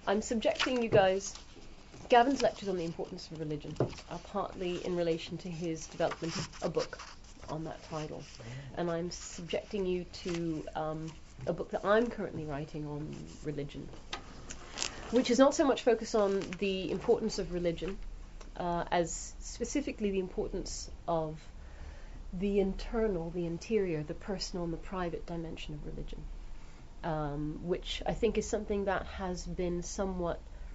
I'm subjecting you guys. Gavin's lectures on the importance of religion are partly in relation to his development of a book on that title. And I'm subjecting you to a book that I'm currently writing on religion, which is not so much focused on the importance of religion as specifically the importance of the internal, the interior, the personal and the private dimension of religion, which I think is something that has been somewhat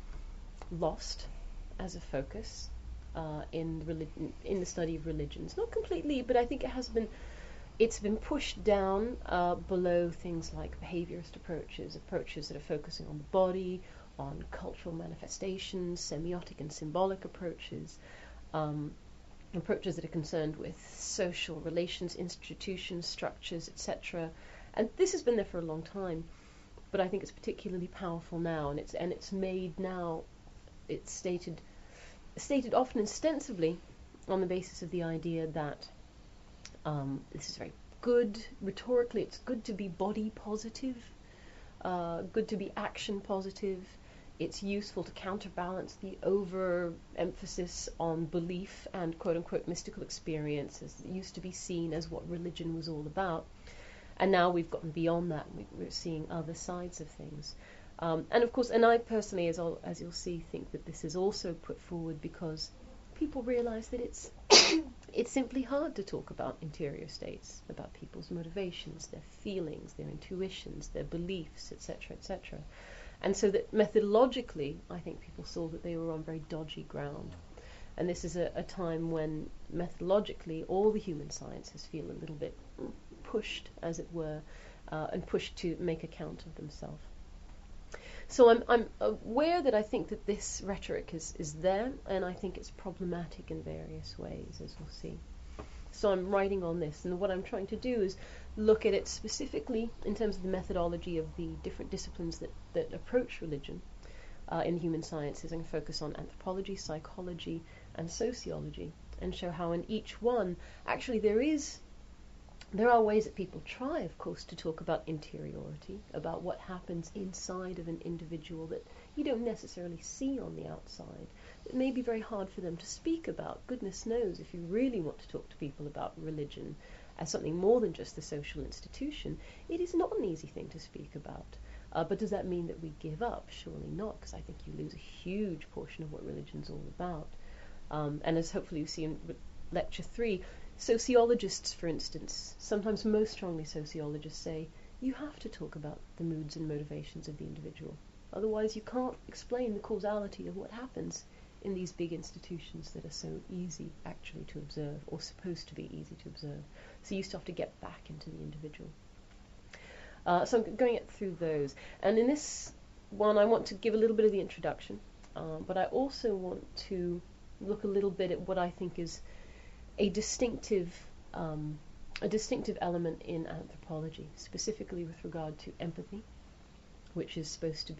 lost as a focus in the study of religions. Not completely, but I think it's been pushed down below things like behaviorist approaches that are focusing on the body, on cultural manifestations, semiotic and symbolic approaches, approaches that are concerned with social relations, institutions, structures, etc. And this has been there for a long time, but I think it's particularly powerful now, and it's made now. It's stated often extensively on the basis of the idea that this is very good rhetorically. It's good to be body positive, good to be action positive. It's useful to counterbalance the overemphasis on belief and quote-unquote mystical experiences that used to be seen as what religion was all about. And now we've gotten beyond that. We're seeing other sides of things. And of course, and I personally, as you'll see, think that this is also put forward because people realize that it's simply hard to talk about interior states, about people's motivations, their feelings, their intuitions, their beliefs, etc., etc. And so that methodologically, I think people saw that they were on very dodgy ground. And this is a time when methodologically all the human sciences feel a little bit pushed, as it were, and pushed to make account of themselves. So I'm aware that I think that this rhetoric is there, and I think it's problematic in various ways, as we'll see. So I'm writing on this, and what I'm trying to do is look at it specifically in terms of the methodology of the different disciplines that approach religion in human sciences, and focus on anthropology, psychology, and sociology, and show how in each one, actually there are ways that people try, of course, to talk about interiority, about what happens inside of an individual that you don't necessarily see on the outside. It may be very hard for them to speak about. Goodness knows, if you really want to talk to people about religion as something more than just the social institution, it is not an easy thing to speak about. But does that mean that we give up? Surely not, because I think you lose a huge portion of what religion's all about. And as hopefully you see in Lecture 3, sociologists, for instance, sometimes most strongly sociologists say, you have to talk about the moods and motivations of the individual. Otherwise you can't explain the causality of what happens in these big institutions that are so easy actually to observe, or supposed to be easy to observe. So you still have to get back into the individual. So I'm going through those. And in this one I want to give a little bit of the introduction, but I also want to look a little bit at what I think is a distinctive element in anthropology, specifically with regard to empathy, which is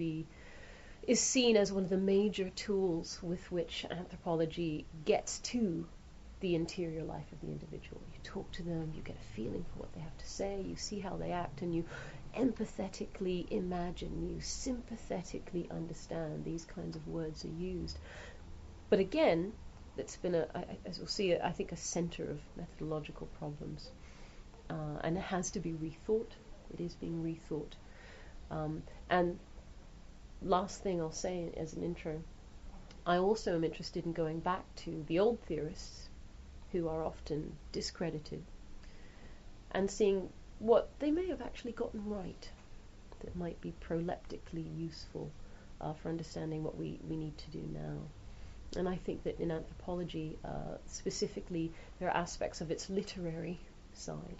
seen as one of the major tools with which anthropology gets to the interior life of the individual. You talk to them, you get a feeling for what they have to say, you see how they act, and you empathetically imagine, you sympathetically understand. These kinds of words are used. But again, that's been, as we'll see, I think a center of methodological problems. And it has to be rethought. It is being rethought. And last thing I'll say as an intro, I also am interested in going back to the old theorists who are often discredited and seeing what they may have actually gotten right that might be proleptically useful for understanding what we need to do now. And I think that in anthropology, specifically, there are aspects of its literary side,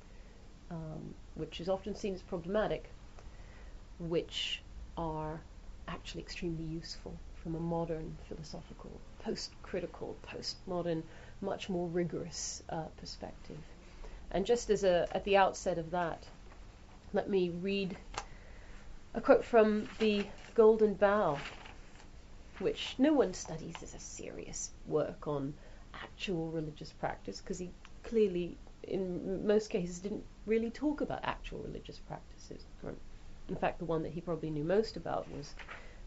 which is often seen as problematic, which are actually extremely useful from a modern philosophical, post-critical, post-modern, much more rigorous perspective. And just as at the outset of that, let me read a quote from the Golden Bough, which no one studies as a serious work on actual religious practice, because he clearly, in most cases, didn't really talk about actual religious practices. In fact, the one that he probably knew most about was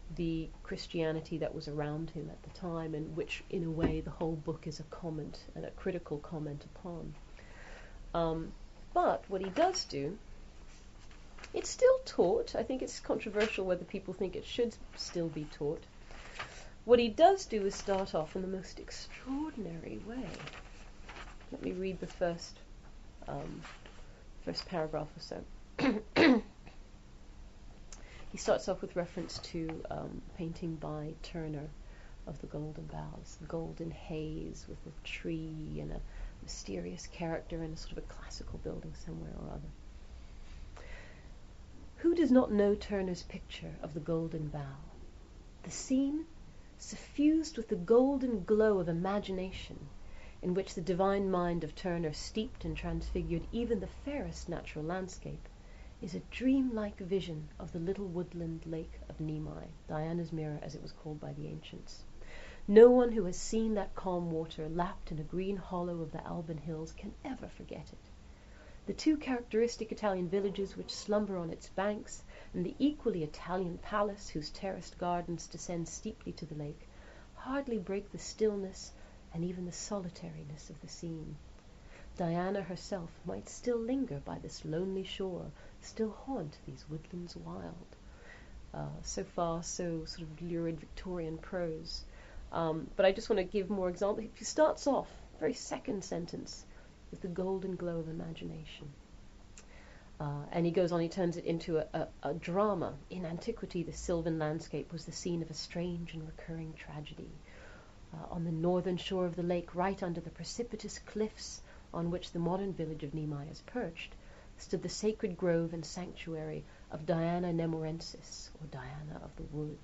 the Christianity that was around him at the time, and which, in a way, the whole book is a comment, and a critical comment upon. But what he does do, it's still taught. I think it's controversial whether people think it should still be taught. What he does do is start off in the most extraordinary way. Let me read the first paragraph or so. He starts off with reference to painting by Turner of the Golden Boughs, golden haze with a tree and a mysterious character in a sort of a classical building somewhere or other. Who does not know Turner's picture of the Golden Bough? The scene, suffused with the golden glow of imagination, in which the divine mind of Turner steeped and transfigured even the fairest natural landscape, is a dream-like vision of the little woodland lake of Nemea, Diana's Mirror as it was called by the ancients. No one who has seen that calm water lapped in a green hollow of the Alban hills can ever forget it. The two characteristic Italian villages which slumber on its banks, and the equally Italian palace whose terraced gardens descend steeply to the lake, hardly break the stillness and even the solitariness of the scene. Diana herself might still linger by this lonely shore, still haunt these woodlands wild. So far, so sort of lurid Victorian prose. But I just want to give more examples. He starts off, very second sentence, with the golden glow of imagination. And he goes on, he turns it into a drama. In antiquity, the sylvan landscape was the scene of a strange and recurring tragedy. On the northern shore of the lake, right under the precipitous cliffs on which the modern village of Nemea is perched, stood the sacred grove and sanctuary of Diana Nemorensis, or Diana of the Wood.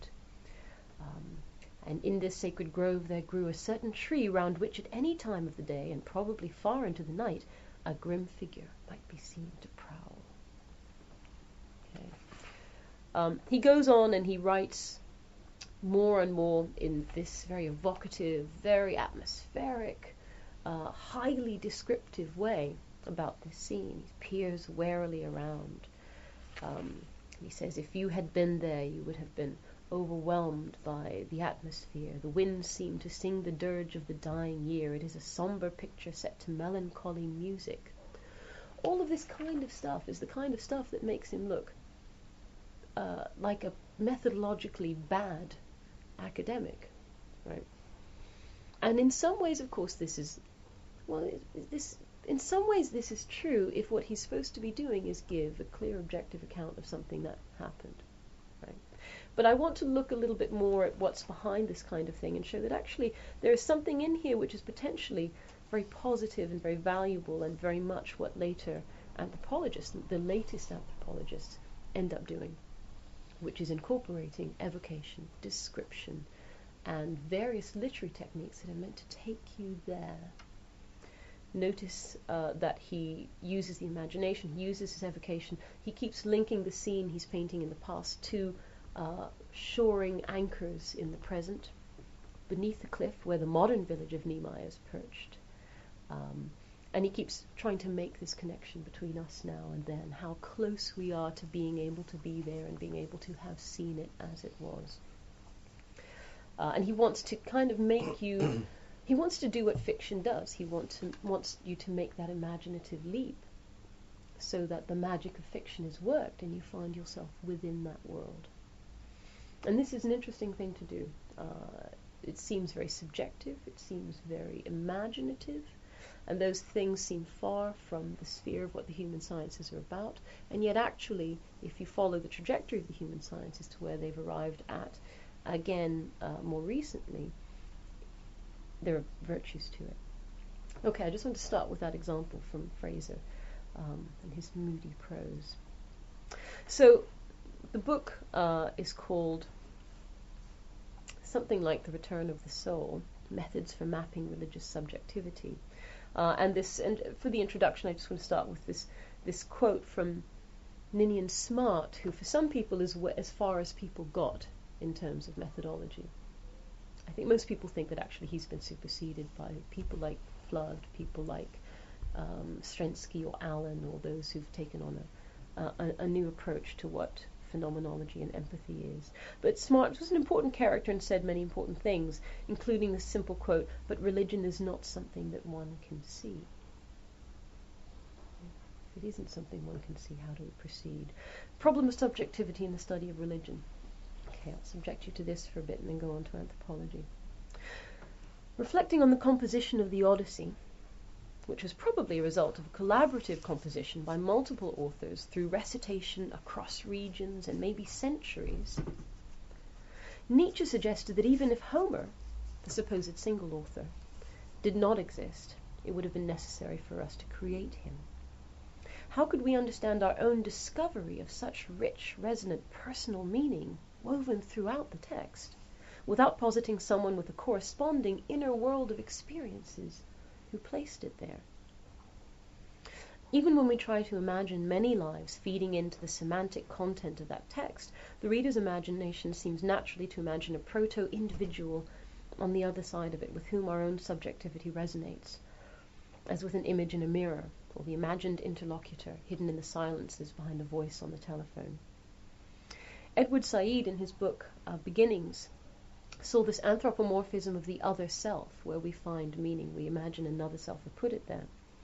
And in this sacred grove there grew a certain tree round which at any time of the day, and probably far into the night, a grim figure might be seen to prowl. Okay. He goes on and he writes more and more in this very evocative, very atmospheric, highly descriptive way about this scene. He peers warily around. He says, if you had been there, you would have been overwhelmed by the atmosphere. The winds seem to sing the dirge of the dying year. It is a somber picture set to melancholy music. All of this kind of stuff is the kind of stuff that makes him look like a methodologically bad academic, right? And in some ways, of course, this is true if what he's supposed to be doing is give a clear, objective account of something that happened, right? But I want to look a little bit more at what's behind this kind of thing and show that actually there is something in here which is potentially very positive and very valuable, and very much what later anthropologists, the latest anthropologists, end up doing, which is incorporating evocation, description, and various literary techniques that are meant to take you there. Notice that he uses the imagination, he uses his evocation. He keeps linking the scene he's painting in the past to shoring anchors in the present, beneath the cliff where the modern village of Nemea is perched. And he keeps trying to make this connection between us now and then, how close we are to being able to be there and being able to have seen it as it was. And he wants to kind of make you, he wants to do what fiction does. He wants you to make that imaginative leap so that the magic of fiction is worked and you find yourself within that world. And this is an interesting thing to do. It seems very subjective, it seems very imaginative, and those things seem far from the sphere of what the human sciences are about, and yet actually, if you follow the trajectory of the human sciences to where they've arrived at, again, more recently, there are virtues to it. Okay, I just want to start with that example from Fraser and his moody prose. So, the book is called something like The Return of the Soul, Methods for Mapping Religious Subjectivity. And for the introduction, I just want to start with this quote from Ninian Smart, who for some people is as far as people got in terms of methodology. I think most people think that actually he's been superseded by people like Flood, people like Strensky or Allen, or those who've taken on a new approach to what phenomenology and empathy is. But Smart was an important character and said many important things, including the simple quote, "But religion is not something that one can see." If it isn't something one can see, how do we proceed? Problem of subjectivity in the study of religion. Okay, I'll subject you to this for a bit and then go on to anthropology. Reflecting on the composition of the Odyssey, which was probably a result of a collaborative composition by multiple authors through recitation across regions and maybe centuries, Nietzsche suggested that even if Homer, the supposed single author, did not exist, it would have been necessary for us to create him. How could we understand our own discovery of such rich, resonant, personal meaning woven throughout the text without positing someone with a corresponding inner world of experiences who placed it there? Even when we try to imagine many lives feeding into the semantic content of that text, the reader's imagination seems naturally to imagine a proto-individual on the other side of it with whom our own subjectivity resonates, as with an image in a mirror, or the imagined interlocutor hidden in the silences behind a voice on the telephone. Edward Said, in his book Beginnings, saw this anthropomorphism of the other self, where we find meaning, we imagine another self, or put it there,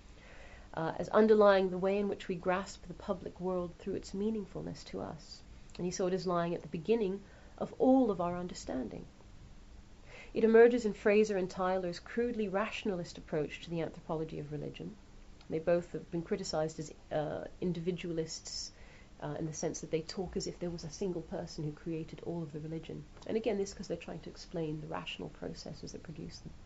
as underlying the way in which we grasp the public world through its meaningfulness to us. And he saw it as lying at the beginning of all of our understanding. It emerges in Fraser and Tyler's crudely rationalist approach to the anthropology of religion. They both have been criticized as individualists in the sense that they talk as if there was a single person who created all of the religion. And again, this because they're trying to explain the rational processes that produce them.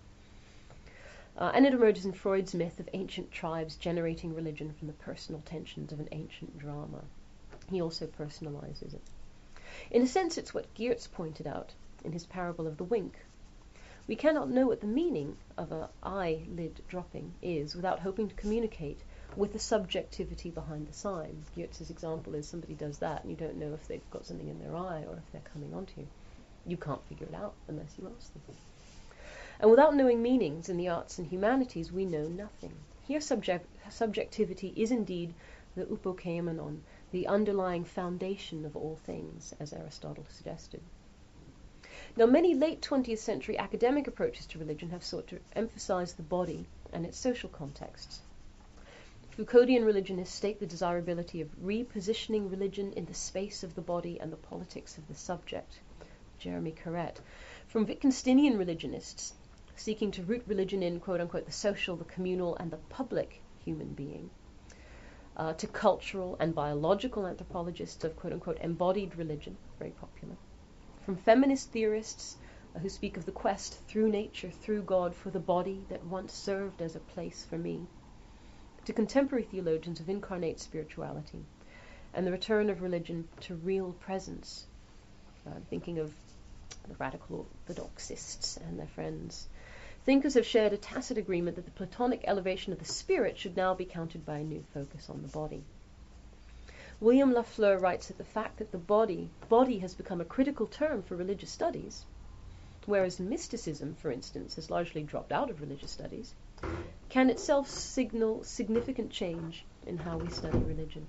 And it emerges in Freud's myth of ancient tribes generating religion from the personal tensions of an ancient drama. He also personalizes it. In a sense, it's what Geertz pointed out in his parable of the wink. We cannot know what the meaning of an eyelid dropping is without hoping to communicate with the subjectivity behind the sign. Geertz's example is somebody does that and you don't know if they've got something in their eye or if they're coming onto you. You can't figure it out unless you ask them. And without knowing meanings in the arts and humanities, we know nothing. Here subjectivity is indeed the upokeimenon, the underlying foundation of all things, as Aristotle suggested. Now, many late 20th century academic approaches to religion have sought to emphasize the body and its social contexts. Foucauldian religionists state the desirability of repositioning religion in the space of the body and the politics of the subject. Jeremy Carrette. From Wittgensteinian religionists, seeking to root religion in, quote-unquote, the social, the communal, and the public human being, to cultural and biological anthropologists of, quote-unquote, embodied religion, very popular. From feminist theorists who speak of the quest through nature, through God, for the body that once served as a place for me, to contemporary theologians of incarnate spirituality and the return of religion to real presence, thinking of the radical orthodoxists and their friends. Thinkers have shared a tacit agreement that the Platonic elevation of the spirit should now be countered by a new focus on the body. William Lafleur writes that the fact that the body has become a critical term for religious studies, whereas mysticism, for instance, has largely dropped out of religious studies, can itself signal significant change in how we study religion.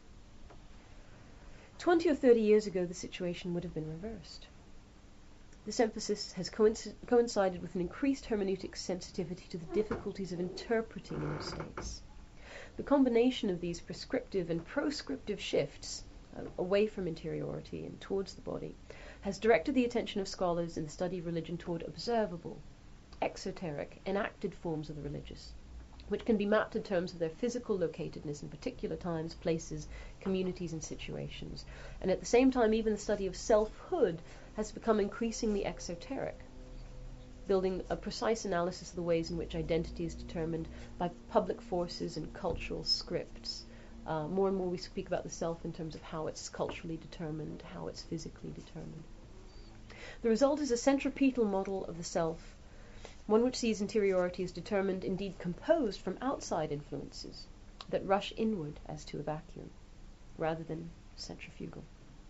20 or 30 years ago, the situation would have been reversed. This emphasis has coincided with an increased hermeneutic sensitivity to the difficulties of interpreting inner states. The combination of these prescriptive and proscriptive shifts away from interiority and towards the body has directed the attention of scholars in the study of religion toward observable, exoteric, enacted forms of the religious, which can be mapped in terms of their physical locatedness in particular times, places, communities, and situations. And at the same time, even the study of selfhood has become increasingly exoteric, building a precise analysis of the ways in which identity is determined by public forces and cultural scripts. More and more we speak about the self in terms of how it's culturally determined, how it's physically determined. The result is a centripetal model of the self, one which sees interiority as determined, indeed composed, from outside influences that rush inward as to a vacuum, rather than centrifugal.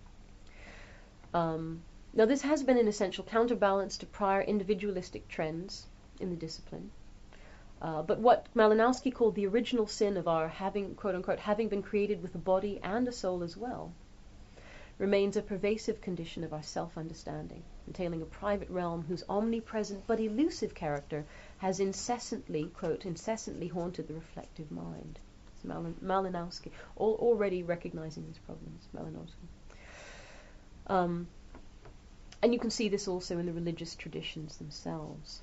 Now, this has been an essential counterbalance to prior individualistic trends in the discipline. But what Malinowski called the original sin of our having, quote-unquote, having been created with a body and a soul as well, remains a pervasive condition of our self-understanding, entailing a private realm whose omnipresent but elusive character has incessantly, quote, incessantly haunted the reflective mind. It's Malinowski, already recognizing these problems, Malinowski. And you can see this also in the religious traditions themselves.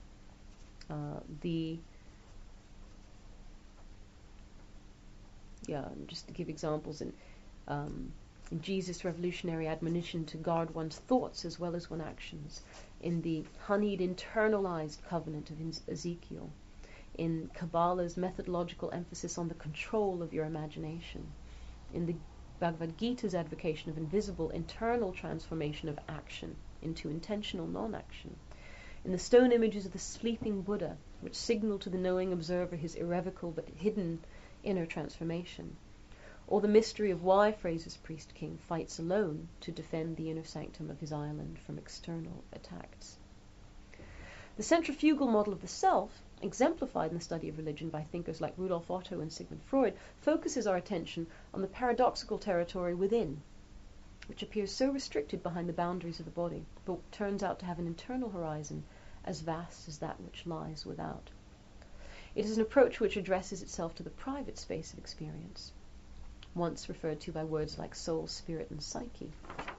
Just to give examples, in Jesus' revolutionary admonition to guard one's thoughts as well as one's actions, in the honeyed internalized covenant of Ezekiel, in Kabbalah's methodological emphasis on the control of your imagination, in the Bhagavad Gita's advocation of invisible internal transformation of action into intentional non-action, in the stone images of the sleeping Buddha, which signal to the knowing observer his irrevocable but hidden inner transformation, or the mystery of why Fraser's priest king fights alone to defend the inner sanctum of his island from external attacks. The centrifugal model of the self, exemplified in the study of religion by thinkers like Rudolf Otto and Sigmund Freud, focuses our attention on the paradoxical territory within, which appears so restricted behind the boundaries of the body, but turns out to have an internal horizon as vast as that which lies without. It is an approach which addresses itself to the private space of experience, once referred to by words like soul, spirit, and psyche.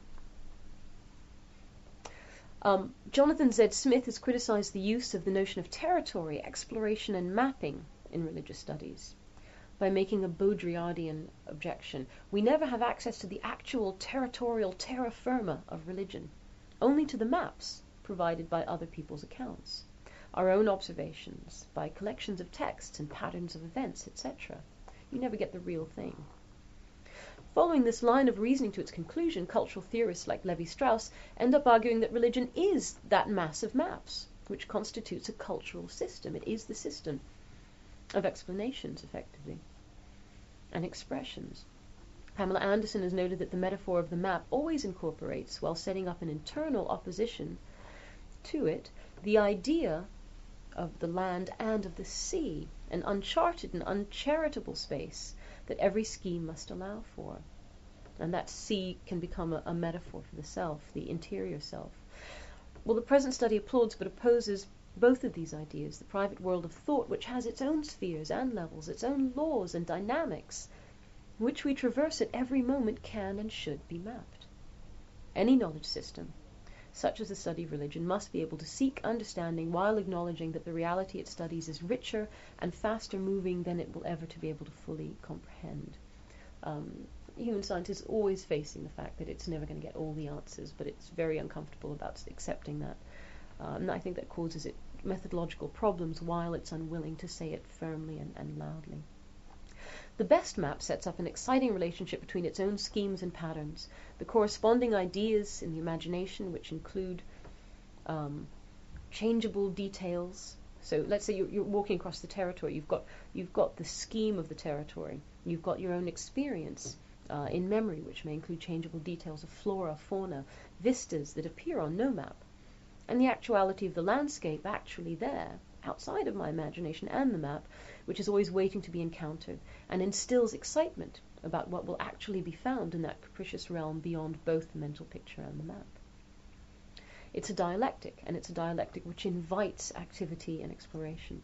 Jonathan Z. Smith has criticized the use of the notion of territory, exploration, and mapping in religious studies by making a Baudrillardian objection. We never have access to the actual territorial terra firma of religion, only to the maps provided by other people's accounts, our own observations, by collections of texts and patterns of events, etc. You never get the real thing. Following this line of reasoning to its conclusion, cultural theorists like Levi-Strauss end up arguing that religion is that mass of maps, which constitutes a cultural system. It is the system of explanations, effectively, and expressions. Pamela Anderson has noted that the metaphor of the map always incorporates, while setting up an internal opposition to it, the idea of the land and of the sea, an uncharted and uncharitable space that every scheme must allow for. And that sea can become a metaphor for the self, the interior self. Well, the present study applauds but opposes both of these ideas, the private world of thought, which has its own spheres and levels, its own laws and dynamics, which we traverse at every moment, can and should be mapped. Any knowledge system, such as the study of religion, must be able to seek understanding while acknowledging that the reality it studies is richer and faster moving than it will ever to be able to fully comprehend. Human science is always facing the fact that it's never going to get all the answers, but it's very uncomfortable about accepting that. And I think that causes it methodological problems while it's unwilling to say it firmly and loudly. The best map sets up an exciting relationship between its own schemes and patterns, the corresponding ideas in the imagination, which include changeable details. So let's say you're walking across the territory. You've got the scheme of the territory. You've got your own experience in memory, which may include changeable details of flora, fauna, vistas that appear on no map, and the actuality of the landscape actually there, outside of my imagination and the map, which is always waiting to be encountered, and instills excitement about what will actually be found in that capricious realm beyond both the mental picture and the map. It's a dialectic, and it's a dialectic which invites activity and exploration.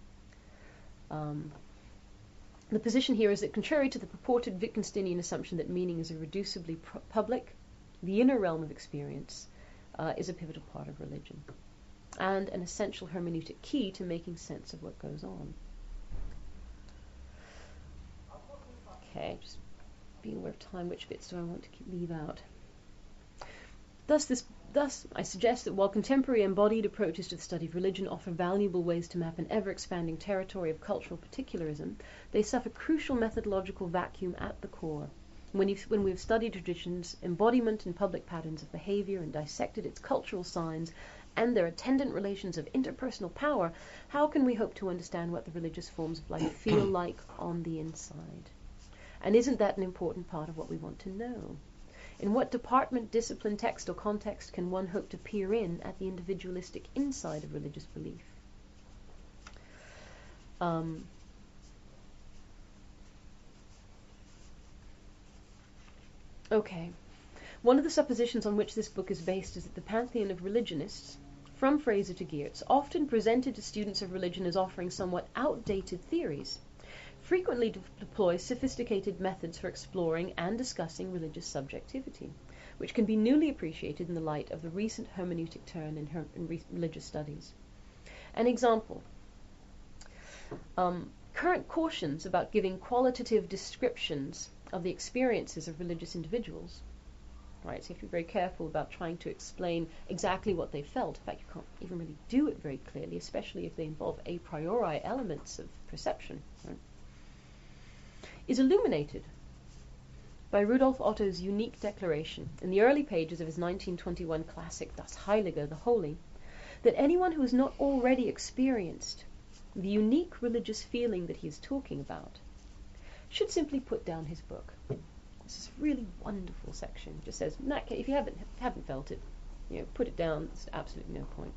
The position here is that, contrary to the purported Wittgensteinian assumption that meaning is irreducibly public, the inner realm of experience is a pivotal part of religion, and an essential hermeneutic key to making sense of what goes on. Okay, just being aware of time, which bits do I want to leave out? Thus, I suggest that while contemporary embodied approaches to the study of religion offer valuable ways to map an ever-expanding territory of cultural particularism, they suffer crucial methodological vacuum at the core. When we've studied traditions, embodiment and public patterns of behavior, and dissected its cultural signs and their attendant relations of interpersonal power, how can we hope to understand what the religious forms of life feel like on the inside? And isn't that an important part of what we want to know? In what department, discipline, text, or context can one hope to peer in at the individualistic inside of religious belief? Okay. One of the suppositions on which this book is based is that the pantheon of religionists, from Fraser to Geertz, often presented to students of religion as offering somewhat outdated theories, frequently deploy sophisticated methods for exploring and discussing religious subjectivity, which can be newly appreciated in the light of the recent hermeneutic turn in religious studies. An example, current cautions about giving qualitative descriptions of the experiences of religious individuals. Right, so you have to be very careful about trying to explain exactly what they felt. In fact, you can't even really do it very clearly, especially if they involve a priori elements of perception. Right? Is illuminated by Rudolf Otto's unique declaration in the early pages of his 1921 classic Das Heilige, the Holy, that anyone who has not already experienced the unique religious feeling that he is talking about should simply put down his book. This is a really wonderful section. It just says, in that case, if you haven't felt it, put it down. There's absolutely no point.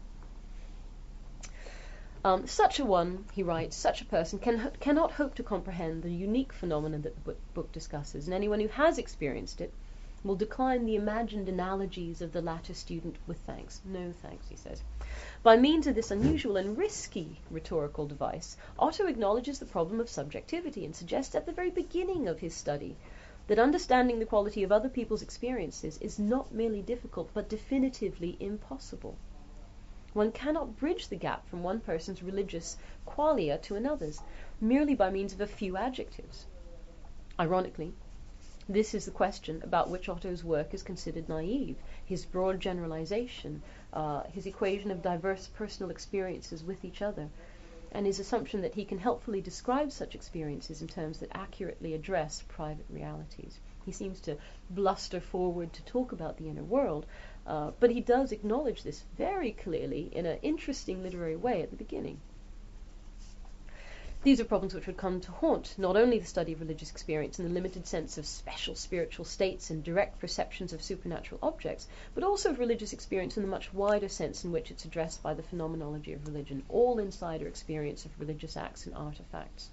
Such a one, he writes, such a person cannot hope to comprehend the unique phenomenon that the book discusses, and anyone who has experienced it will decline the imagined analogies of the latter student with thanks. No thanks, he says. By means of this unusual and risky rhetorical device, Otto acknowledges the problem of subjectivity and suggests at the very beginning of his study that understanding the quality of other people's experiences is not merely difficult, but definitively impossible. One cannot bridge the gap from one person's religious qualia to another's, merely by means of a few adjectives. Ironically, this is the question about which Otto's work is considered naive, his broad generalization, his equation of diverse personal experiences with each other, and his assumption that he can helpfully describe such experiences in terms that accurately address private realities. He seems to bluster forward to talk about the inner world, but he does acknowledge this very clearly in an interesting literary way at the beginning. These are problems which would come to haunt not only the study of religious experience in the limited sense of special spiritual states and direct perceptions of supernatural objects, but also of religious experience in the much wider sense in which it's addressed by the phenomenology of religion, all insider experience of religious acts and artifacts.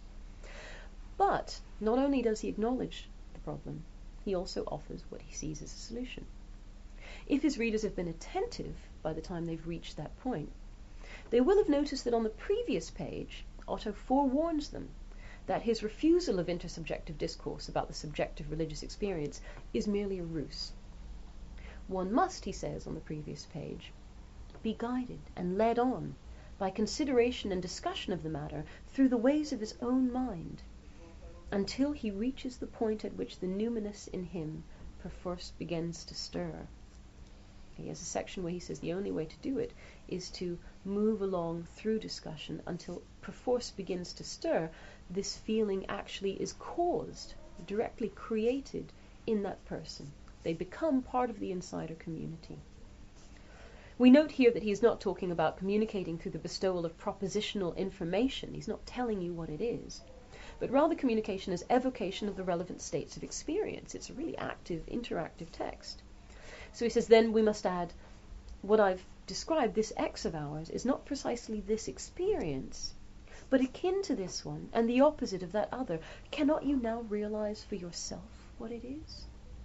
But not only does he acknowledge the problem, he also offers what he sees as a solution. If his readers have been attentive by the time they've reached that point, they will have noticed that on the previous page, Otto forewarns them that his refusal of intersubjective discourse about the subjective religious experience is merely a ruse. One must, he says on the previous page, be guided and led on by consideration and discussion of the matter through the ways of his own mind, until he reaches the point at which the numinous in him perforce begins to stir. He has a section where he says the only way to do it is to move along through discussion until perforce begins to stir. This feeling actually is caused, directly created in that person. They become part of the insider community. We note here that he is not talking about communicating through the bestowal of propositional information. He's not telling you what it is, but rather communication as evocation of the relevant states of experience. It's a really active, interactive text. So he says, then we must add, what I've described, this X of ours, is not precisely this experience, but akin to this one, and the opposite of that other. Cannot you now realize for yourself what it is?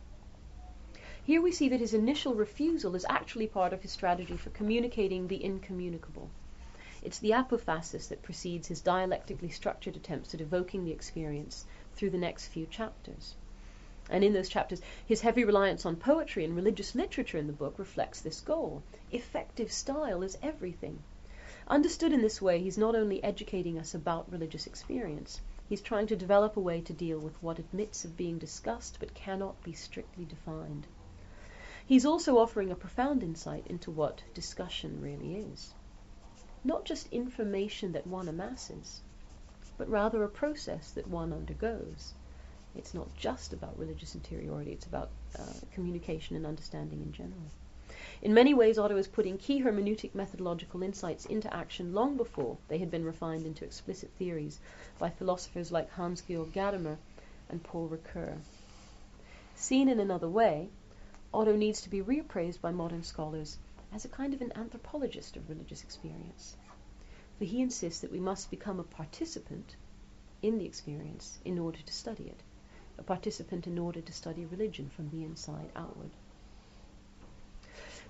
Here we see that his initial refusal is actually part of his strategy for communicating the incommunicable. It's the apophasis that precedes his dialectically structured attempts at evoking the experience through the next few chapters. And in those chapters, his heavy reliance on poetry and religious literature in the book reflects this goal. Effective style is everything. Understood in this way, he's not only educating us about religious experience, he's trying to develop a way to deal with what admits of being discussed but cannot be strictly defined. He's also offering a profound insight into what discussion really is. Not just information that one amasses, but rather a process that one undergoes. It's not just about religious interiority, it's about communication and understanding in general. In many ways, Otto is putting key hermeneutic methodological insights into action long before they had been refined into explicit theories by philosophers like Hans-Georg Gadamer and Paul Ricoeur. Seen in another way, Otto needs to be reappraised by modern scholars as a kind of an anthropologist of religious experience. For he insists that we must become a participant in the experience in order to study it. A participant in order to study religion from the inside outward.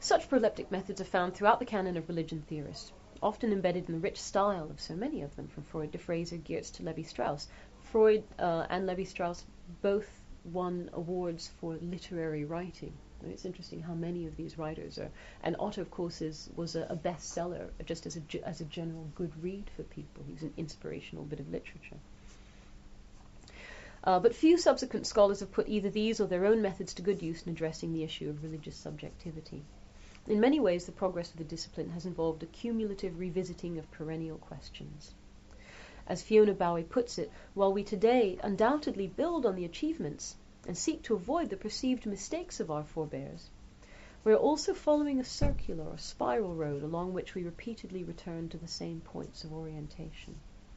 Such proleptic methods are found throughout the canon of religion theorists, often embedded in the rich style of so many of them, from Freud to Fraser, Geertz to Levi-Strauss. Freud and Levi-Strauss both won awards for literary writing. It's interesting how many of these writers are. And Otto, of course, was a bestseller just as a general good read for people. He was an inspirational bit of literature. But few subsequent scholars have put either these or their own methods to good use in addressing the issue of religious subjectivity. In many ways, the progress of the discipline has involved a cumulative revisiting of perennial questions. As Fiona Bowie puts it, while we today undoubtedly build on the achievements and seek to avoid the perceived mistakes of our forebears, we are also following a circular or spiral road along which we repeatedly return to the same points of orientation.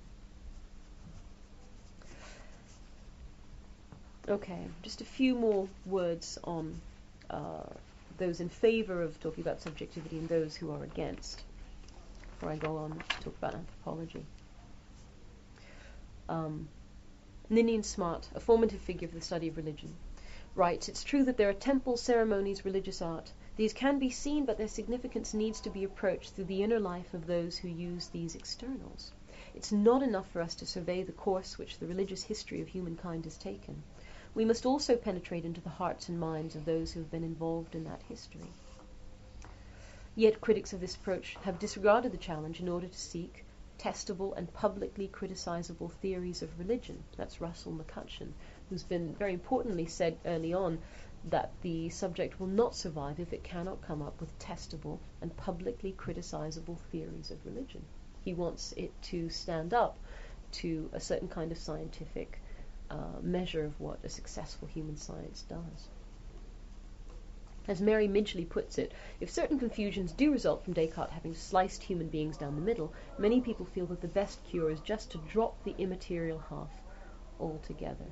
Okay, just a few more words on those in favor of talking about subjectivity and those who are against, before I go on to talk about anthropology. Ninian Smart, a formative figure for the study of religion, writes, "It's true that there are temple ceremonies, religious art. These can be seen, but their significance needs to be approached through the inner life of those who use these externals. It's not enough for us to survey the course which the religious history of humankind has taken. We must also penetrate into the hearts and minds of those who have been involved in that history." Yet critics of this approach have disregarded the challenge in order to seek testable and publicly criticizable theories of religion. That's Russell McCutcheon, who's been very importantly said early on that the subject will not survive if it cannot come up with testable and publicly criticizable theories of religion. He wants it to stand up to a certain kind of scientific measure of what a successful human science does. As Mary Midgley puts it, if certain confusions do result from Descartes having sliced human beings down the middle, many people feel that the best cure is just to drop the immaterial half altogether.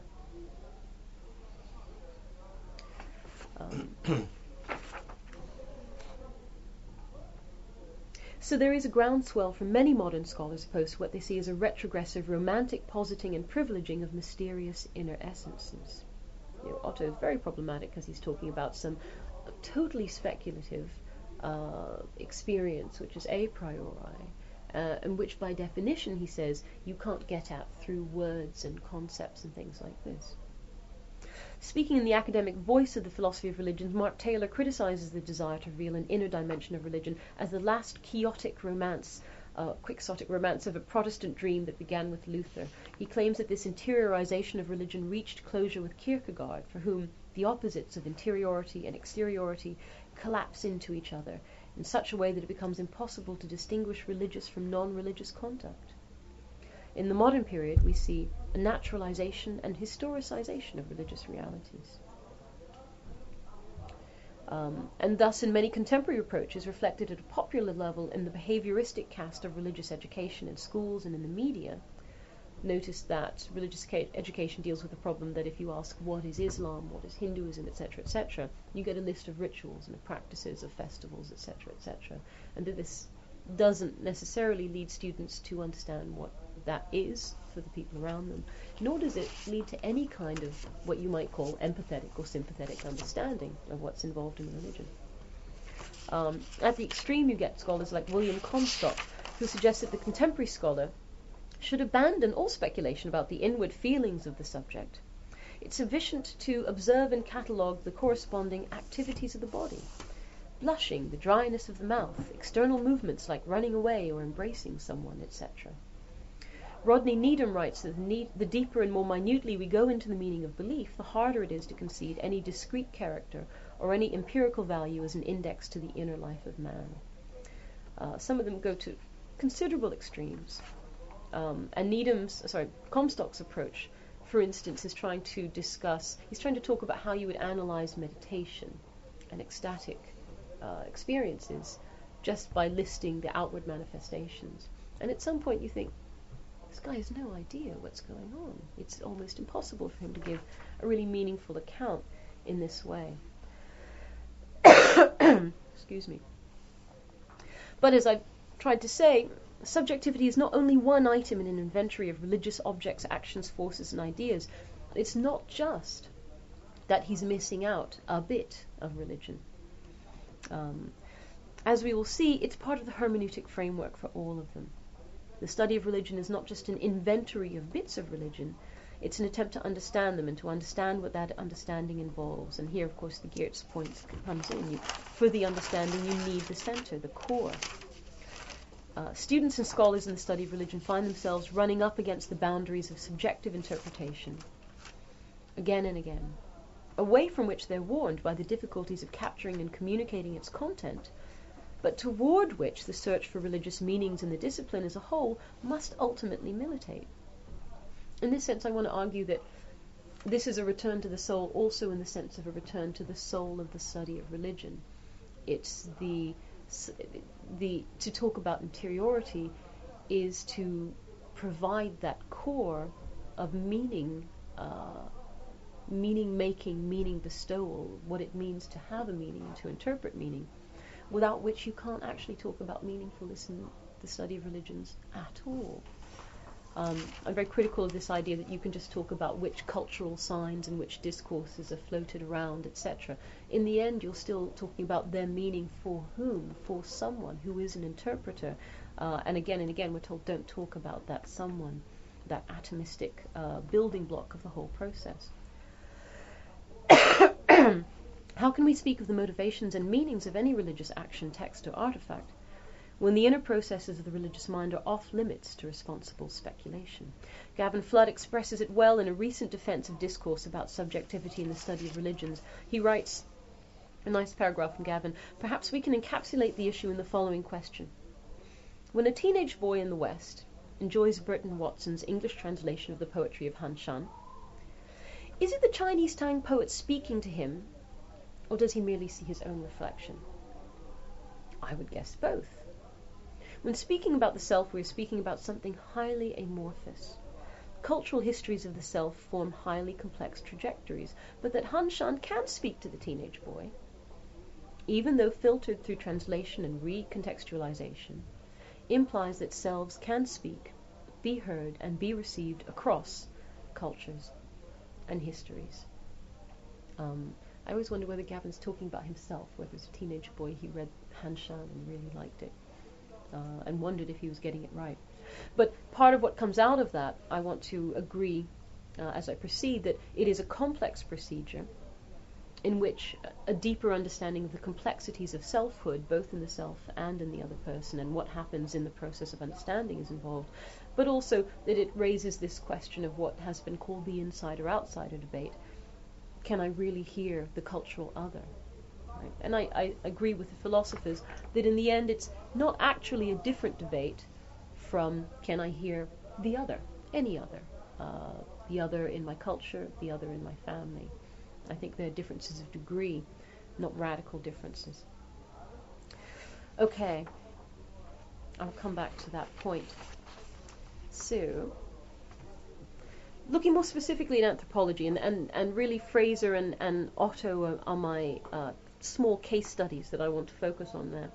So there is a groundswell from many modern scholars opposed to what they see as a retrogressive, romantic positing and privileging of mysterious inner essences. Otto is very problematic because he's talking about some totally speculative experience, which is a priori, and which by definition, he says, you can't get at through words and concepts and things like this. Speaking in the academic voice of the philosophy of religions, Mark Taylor criticizes the desire to reveal an inner dimension of religion as the last quixotic romance of a Protestant dream that began with Luther. He claims that this interiorization of religion reached closure with Kierkegaard, for whom the opposites of interiority and exteriority collapse into each other in such a way that it becomes impossible to distinguish religious from non-religious conduct. In the modern period, we see a naturalization and historicization of religious realities. And thus, in many contemporary approaches reflected at a popular level in the behavioristic cast of religious education in schools and in the media, notice that religious education deals with the problem that if you ask what is Islam, what is Hinduism, etc., you get a list of rituals and of practices, of festivals, etc., and that this doesn't necessarily lead students to understand what that is for the people around them, nor does it lead to any kind of what you might call empathetic or sympathetic understanding of what's involved in religion. At the extreme, you get scholars like William Comstock, who suggests that the contemporary scholar should abandon all speculation about the inward feelings of the subject. It's sufficient to observe and catalogue the corresponding activities of the body: blushing, the dryness of the mouth, external movements like running away or embracing someone, etc. Rodney Needham writes that the deeper and more minutely we go into the meaning of belief, the harder it is to concede any discrete character or any empirical value as an index to the inner life of man. Some of them go to considerable extremes. And Comstock's approach, for instance, is trying to talk about how you would analyze meditation and ecstatic experiences just by listing the outward manifestations. And at some point you think, this guy has no idea what's going on. It's almost impossible for him to give a really meaningful account in this way. Excuse me. But as I tried to say, subjectivity is not only one item in an inventory of religious objects, actions, forces, and ideas. It's not just that he's missing out a bit of religion. as we will see, it's part of the hermeneutic framework for all of them. The study of religion is not just an inventory of bits of religion, it's an attempt to understand them and to understand what that understanding involves. And here, of course, the Geertz point comes in. For the understanding, you need the center, the core. Students and scholars in the study of religion find themselves running up against the boundaries of subjective interpretation again and again, away from which they're warned by the difficulties of capturing and communicating its content, but toward which the search for religious meanings in the discipline as a whole must ultimately militate. In this sense, I want to argue that this is a return to the soul also in the sense of a return to the soul of the study of religion. It's to talk about interiority is to provide that core of meaning, meaning-making, meaning bestowal, what it means to have a meaning and to interpret meaning, without which you can't actually talk about meaningfulness in the study of religions at all. I'm very critical of this idea that you can just talk about which cultural signs and which discourses are floated around, etc. In the end, you're still talking about their meaning for whom? For someone who is an interpreter. And again, we're told don't talk about that someone, that atomistic building block of the whole process. How can we speak of the motivations and meanings of any religious action, text, or artifact when the inner processes of the religious mind are off limits to responsible speculation? Gavin Flood expresses it well in a recent defense of discourse about subjectivity in the study of religions. He writes, a nice paragraph from Gavin, perhaps we can encapsulate the issue in the following question. When a teenage boy in the West enjoys Burton Watson's English translation of the poetry of Han Shan, is it the Chinese Tang poet speaking to him, or does he merely see his own reflection? I would guess both. When speaking about the self, we are speaking about something highly amorphous. Cultural histories of the self form highly complex trajectories, but that Han Shan can speak to the teenage boy, even though filtered through translation and recontextualization, implies that selves can speak, be heard, and be received across cultures and histories. I always wonder whether Gavin's talking about himself, whether as a teenage boy he read Han Shan and really liked it, and wondered if he was getting it right. But part of what comes out of that, I want to agree, as I proceed, that it is a complex procedure in which a deeper understanding of the complexities of selfhood, both in the self and in the other person, and what happens in the process of understanding is involved, but also that it raises this question of what has been called the insider-outsider debate. Can I really hear the cultural other? Right? And I agree with the philosophers that in the end it's not actually a different debate from can I hear the other, any other, the other in my culture, the other in my family. I think there are differences of degree, not radical differences. Okay, I'll come back to that point. So, looking more specifically at anthropology, and really Fraser and Otto are my small case studies that I want to focus on there.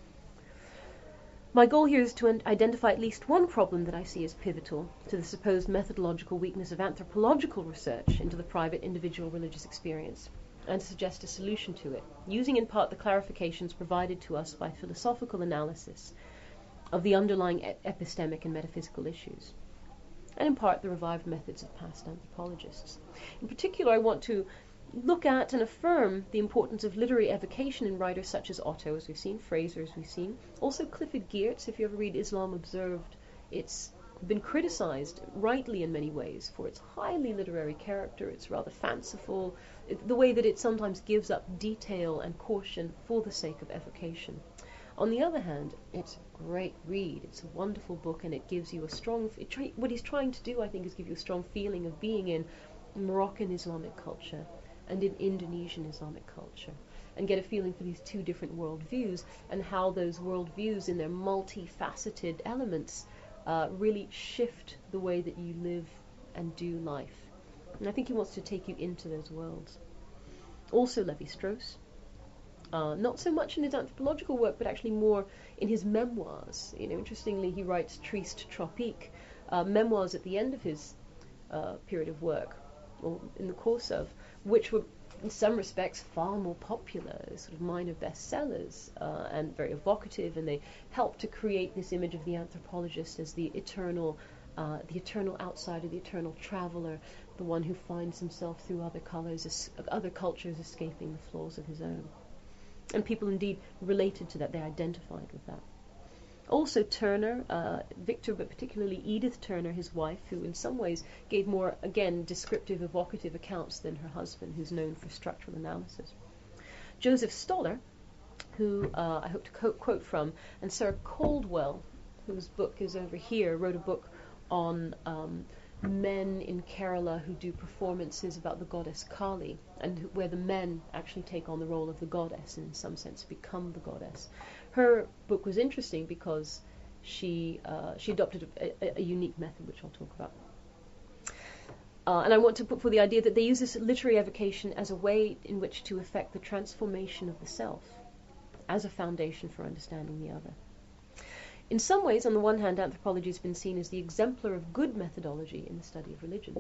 My goal here is to identify at least one problem that I see as pivotal to the supposed methodological weakness of anthropological research into the private individual religious experience, and to suggest a solution to it, using in part the clarifications provided to us by philosophical analysis of the underlying epistemic and metaphysical issues, and in part the revived methods of past anthropologists. In particular, I want to look at and affirm the importance of literary evocation in writers such as Otto, as we've seen, Fraser, as we've seen, also Clifford Geertz. If you ever read Islam Observed, it's been criticized, rightly in many ways, for its highly literary character. It's rather fanciful, the way that it sometimes gives up detail and caution for the sake of evocation. On the other hand, it's a great read. It's a wonderful book, and it gives you a strong... what he's trying to do, I think, is give you a strong feeling of being in Moroccan Islamic culture and in Indonesian Islamic culture, and get a feeling for these two different worldviews and how those worldviews in their multifaceted elements really shift the way that you live and do life. And I think he wants to take you into those worlds. Also Lévi-Strauss, not so much in his anthropological work, but actually more in his memoirs. Interestingly, he writes Triste Tropique, memoirs at the end of his period of work, or in the course of, which were in some respects, far more popular, sort of minor bestsellers, and very evocative, and they help to create this image of the anthropologist as the eternal outsider, the eternal traveler, the one who finds himself through other cultures, escaping the flaws of his own. And people indeed related to that; they identified with that. Also Turner, Victor, but particularly Edith Turner, his wife, who in some ways gave more, again, descriptive, evocative accounts than her husband, who's known for structural analysis. Joseph Stoller, who I hope to quote from, and Sarah Caldwell, whose book is over here, wrote a book on men in Kerala who do performances about the goddess Kali, and where the men actually take on the role of the goddess and in some sense become the goddess. Her book was interesting because she adopted a unique method, which I'll talk about. And I want to put forward the idea that they use this literary evocation as a way in which to effect the transformation of the self as a foundation for understanding the other. In some ways, on the one hand, anthropology has been seen as the exemplar of good methodology in the study of religion.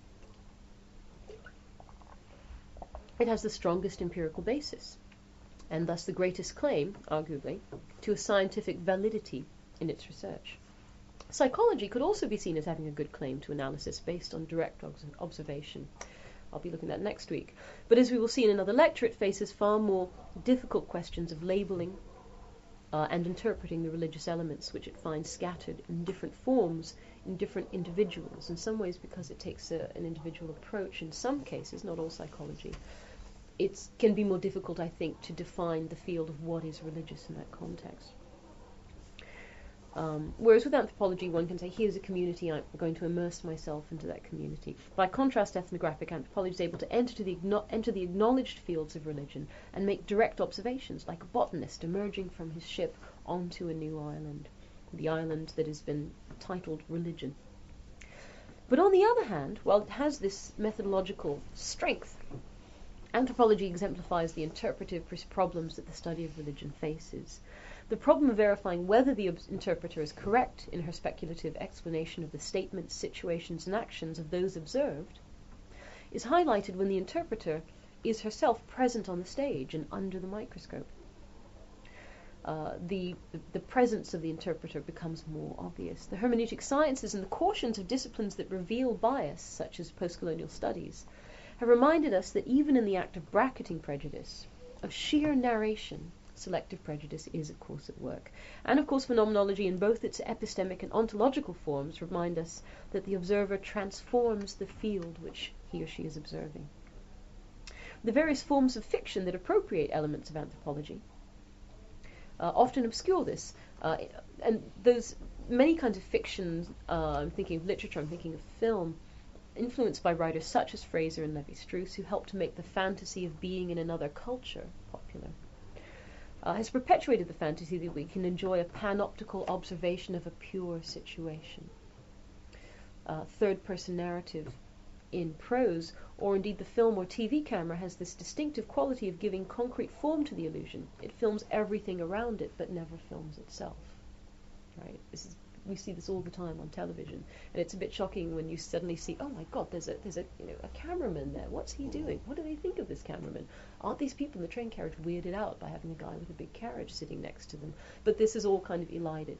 It has the strongest empirical basis, and thus the greatest claim, arguably, to a scientific validity in its research. Psychology could also be seen as having a good claim to analysis based on direct observation. I'll be looking at that next week. But as we will see in another lecture, it faces far more difficult questions of labeling and interpreting the religious elements which it finds scattered in different forms in different individuals, in some ways because it takes an individual approach. In some cases, not all psychology, it can be more difficult, I think, to define the field of what is religious in that context. Whereas with anthropology, one can say, here's a community, I'm going to immerse myself into that community. By contrast, ethnographic anthropology is able to enter the acknowledged fields of religion and make direct observations, like a botanist emerging from his ship onto a new island, the island that has been titled religion. But on the other hand, while it has this methodological strength, anthropology exemplifies the interpretive problems that the study of religion faces. The problem of verifying whether the interpreter is correct in her speculative explanation of the statements, situations, and actions of those observed is highlighted when the interpreter is herself present on the stage and under the microscope. The presence of the interpreter becomes more obvious. The hermeneutic sciences and the cautions of disciplines that reveal bias, such as postcolonial studies, have reminded us that even in the act of bracketing prejudice, of sheer narration, selective prejudice is, of course, at work. And, of course, phenomenology in both its epistemic and ontological forms remind us that the observer transforms the field which he or she is observing. The various forms of fiction that appropriate elements of anthropology often obscure this. And those many kinds of fiction, I'm thinking of literature, I'm thinking of film, influenced by writers such as Fraser and Levi-Strauss, who helped to make the fantasy of being in another culture popular. Has perpetuated the fantasy that we can enjoy a panoptical observation of a pure situation. Third-person narrative in prose, or indeed the film or TV camera, has this distinctive quality of giving concrete form to the illusion. It films everything around it, but never films itself. Right? We see this all the time on television, and it's a bit shocking when you suddenly see, oh my God, there's a cameraman there. What's he doing? What do they think of this cameraman? Aren't these people in the train carriage weirded out by having a guy with a big carriage sitting next to them? But this is all kind of elided.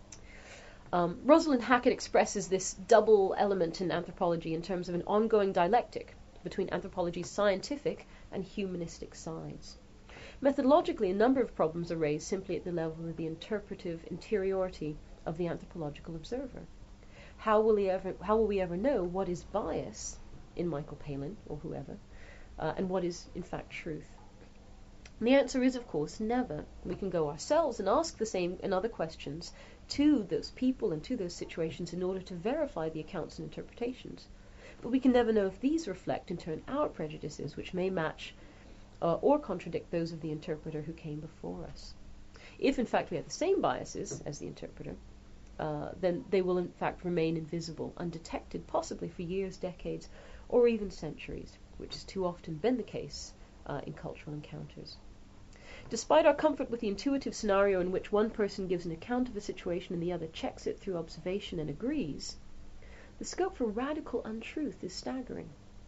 Rosalind Hackett expresses this double element in anthropology in terms of an ongoing dialectic between anthropology's scientific and humanistic sides. Methodologically, a number of problems are raised simply at the level of the interpretive interiority of the anthropological observer. How will we ever know what is bias in Michael Palin or whoever, and what is in fact truth? And the answer is, of course, never. We can go ourselves and ask the same and other questions to those people and to those situations in order to verify the accounts and interpretations. But we can never know if these reflect in turn our prejudices, which may match or contradict those of the interpreter who came before us. If in fact we have the same biases as the interpreter, then they will in fact remain invisible, undetected, possibly for years, decades, or even centuries, which has too often been the case in cultural encounters. Despite our comfort with the intuitive scenario in which one person gives an account of a situation and the other checks it through observation and agrees, the scope for radical untruth is staggering.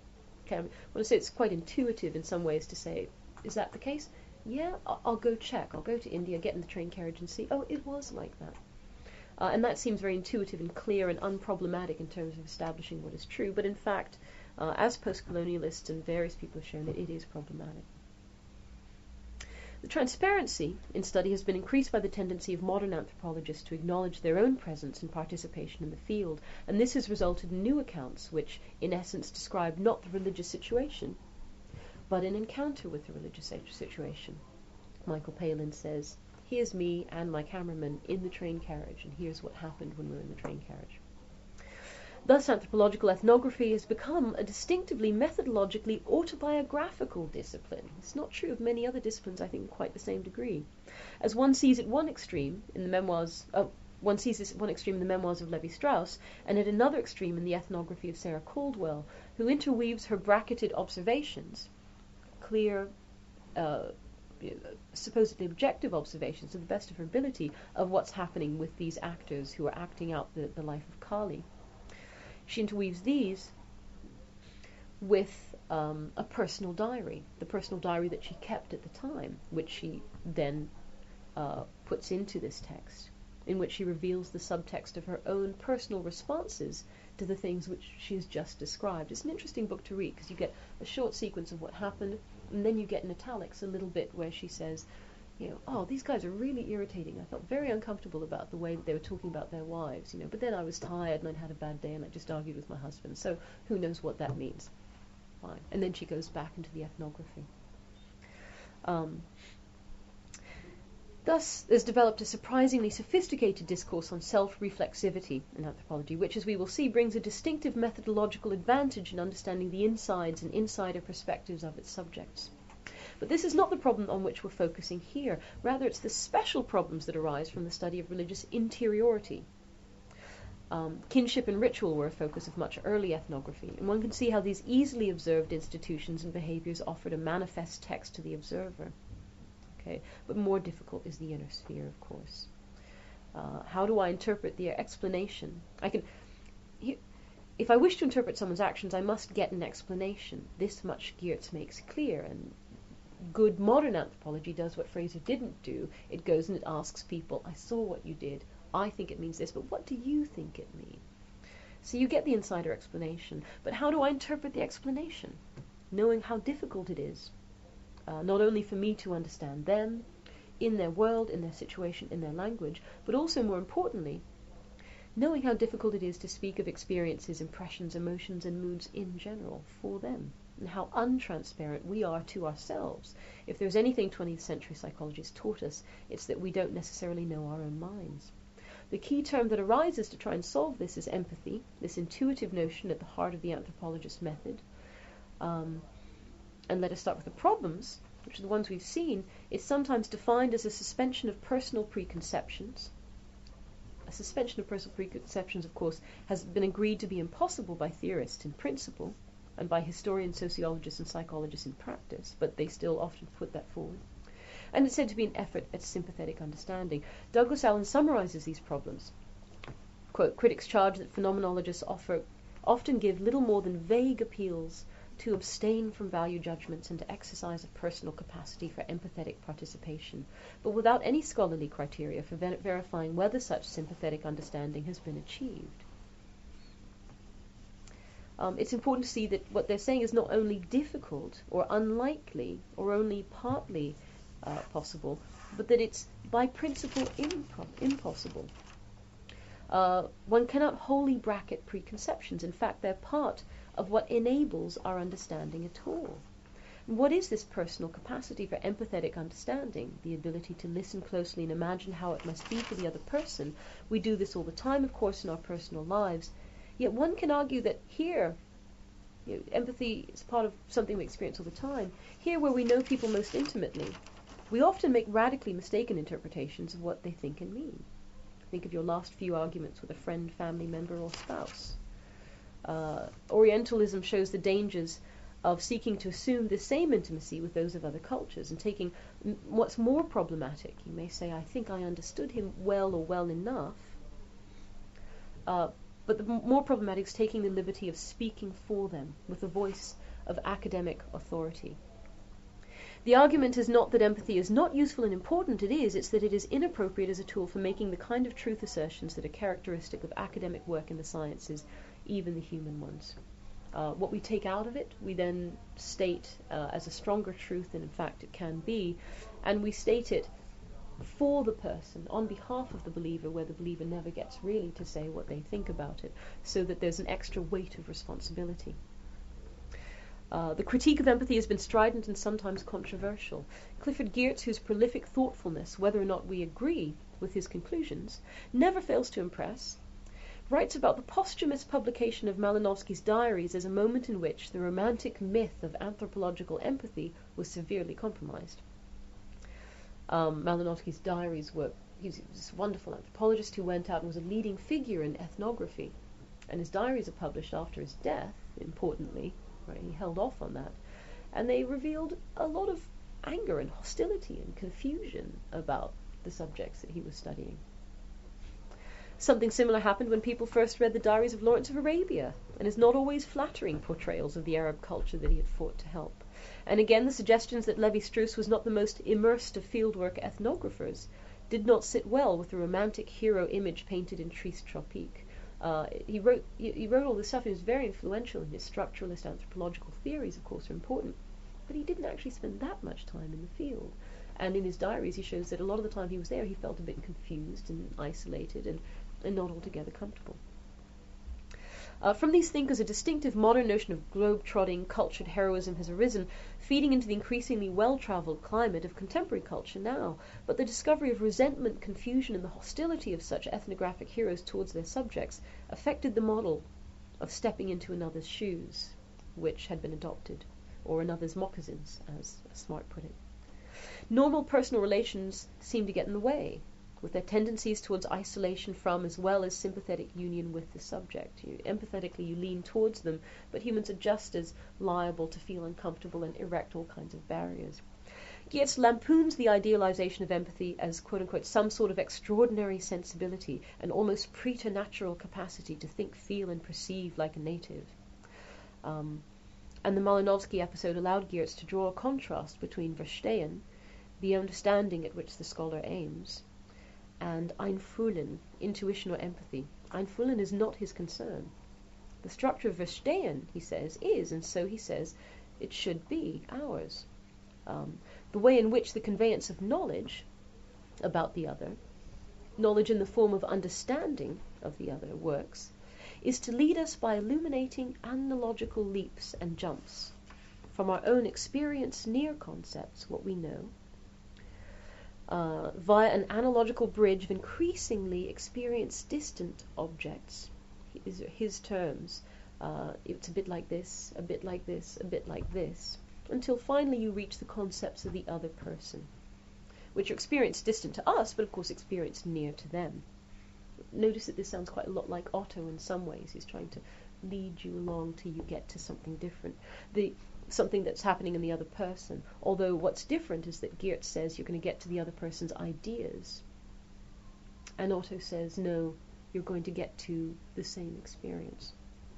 okay, I want to say it's quite intuitive in some ways to say, is that the case? Yeah, I'll go check. I'll go to India, get in the train carriage and see, oh, it was like that. And that seems very intuitive and clear and unproblematic in terms of establishing what is true. But in fact, as post-colonialists and various people have shown, it is problematic. The transparency in study has been increased by the tendency of modern anthropologists to acknowledge their own presence and participation in the field, and this has resulted in new accounts which, in essence, describe not the religious situation, but an encounter with the religious situation. Michael Palin says, here's me and my cameraman in the train carriage, and here's what happened when we were in the train carriage. Thus, anthropological ethnography has become a distinctively methodologically autobiographical discipline. It's not true of many other disciplines, I think, in quite the same degree. As one sees at one extreme in the memoirs, of Levi-Strauss, and at another extreme in the ethnography of Sarah Caldwell, who interweaves her bracketed observations, clear, supposedly objective observations to the best of her ability of what's happening with these actors who are acting out the life of Kali. She interweaves these with a personal diary, the personal diary that she kept at the time, which she then puts into this text, in which she reveals the subtext of her own personal responses to the things which she has just described. It's an interesting book to read because you get a short sequence of what happened, and then you get in italics a little bit where she says, oh, these guys are really irritating. I felt very uncomfortable about the way that they were talking about their wives, but then I was tired and I'd had a bad day and I just argued with my husband, so who knows what that means. Fine. And then she goes back into the ethnography. Thus, there's developed a surprisingly sophisticated discourse on self-reflexivity in anthropology, which, as we will see, brings a distinctive methodological advantage in understanding the insides and insider perspectives of its subjects. But this is not the problem on which we're focusing here. Rather, it's the special problems that arise from the study of religious interiority. Kinship and ritual were a focus of much early ethnography, and one can see how these easily observed institutions and behaviors offered a manifest text to the observer. Okay, but more difficult is the inner sphere, of course. How do I interpret the explanation? If I wish to interpret someone's actions, I must get an explanation. This much Geertz makes clear, and good modern anthropology does what Fraser didn't do. It goes and it asks people, I saw what you did, I think it means this, but what do you think it means? So you get the insider explanation, but how do I interpret the explanation? Knowing how difficult it is, not only for me to understand them, in their world, in their situation, in their language, but also, more importantly, knowing how difficult it is to speak of experiences, impressions, emotions, and moods in general for them, and how untransparent we are to ourselves. If there's anything 20th century psychologists taught us, it's that we don't necessarily know our own minds. The key term that arises to try and solve this is empathy, this intuitive notion at the heart of the anthropologist method. And let us start with the problems, which are the ones we've seen. It's sometimes defined as a suspension of personal preconceptions. A suspension of personal preconceptions, of course, has been agreed to be impossible by theorists in principle, and by historians, sociologists, and psychologists in practice, but they still often put that forward. And it's said to be an effort at sympathetic understanding. Douglas Allen summarizes these problems. Quote, critics charge that phenomenologists often give little more than vague appeals to abstain from value judgments and to exercise a personal capacity for empathetic participation, but without any scholarly criteria for verifying whether such sympathetic understanding has been achieved. It's important to see that what they're saying is not only difficult or unlikely or only partly possible, but that it's by principle impossible. One cannot wholly bracket preconceptions. In fact, they're part of what enables our understanding at all. And what is this personal capacity for empathetic understanding? The ability to listen closely and imagine how it must be for the other person. We do this all the time, of course, in our personal lives. Yet one can argue that here, empathy is part of something we experience all the time. Here, where we know people most intimately, we often make radically mistaken interpretations of what they think and mean. Think of your last few arguments with a friend, family member, or spouse. Orientalism shows the dangers of seeking to assume the same intimacy with those of other cultures and taking what's more problematic. You may say, I think I understood him well or well enough, but the more problematic is taking the liberty of speaking for them with a voice of academic authority. The argument is not that empathy is not useful and important, it's that it is inappropriate as a tool for making the kind of truth assertions that are characteristic of academic work in the sciences, even the human ones. What we take out of it, we then state as a stronger truth than in fact it can be, and we state it for the person, on behalf of the believer, where the believer never gets really to say what they think about it, so that there's an extra weight of responsibility. The critique of empathy has been strident and sometimes controversial. Clifford Geertz, whose prolific thoughtfulness, whether or not we agree with his conclusions, never fails to impress, writes about the posthumous publication of Malinowski's diaries as a moment in which the romantic myth of anthropological empathy was severely compromised. Malinowski's diaries were, he's this wonderful anthropologist who went out and was a leading figure in ethnography, and his diaries are published after his death, importantly. Right, he held off on that, and they revealed a lot of anger and hostility and confusion about the subjects that he was studying. Something similar happened when people first read the diaries of Lawrence of Arabia, and his not always flattering portrayals of the Arab culture that he had fought to help. And again, the suggestions that Lévi-Strauss was not the most immersed of fieldwork ethnographers did not sit well with the romantic hero image painted in Triste Tropique. He wrote all this stuff. He was very influential, and his structuralist anthropological theories, of course, are important. But he didn't actually spend that much time in the field. And in his diaries, he shows that a lot of the time he was there, he felt a bit confused and isolated and not altogether comfortable. From these thinkers, a distinctive modern notion of globe-trotting, cultured heroism has arisen, feeding into the increasingly well-travelled climate of contemporary culture now. But the discovery of resentment, confusion, and the hostility of such ethnographic heroes towards their subjects affected the model of stepping into another's shoes, which had been adopted, or another's moccasins, as Smart put it. Normal personal relations seem to get in the way, with their tendencies towards isolation from as well as sympathetic union with the subject. Empathetically you lean towards them, but humans are just as liable to feel uncomfortable and erect all kinds of barriers. Geertz lampoons the idealization of empathy as quote-unquote some sort of extraordinary sensibility, an almost preternatural capacity to think, feel, and perceive like a native. And the Malinowski episode allowed Geertz to draw a contrast between Verstehen, the understanding at which the scholar aims, and Einfühlen, intuition or empathy. Einfühlen is not his concern. The structure of Verstehen, he says, is, and so he says, it should be, ours. The way in which the conveyance of knowledge about the other, knowledge in the form of understanding of the other, works, is to lead us by illuminating analogical leaps and jumps from our own experience near concepts, what we know, via an analogical bridge of increasingly experienced distant objects. These are his terms. It's a bit like this, a bit like this, a bit like this, until finally you reach the concepts of the other person, which are experienced distant to us, but of course experienced near to them. Notice that this sounds quite a lot like Otto in some ways. He's trying to lead you along till you get to something different. Something that's happening in the other person. Although what's different is that Geertz says you're going to get to the other person's ideas. And Otto says, no, you're going to get to the same experience.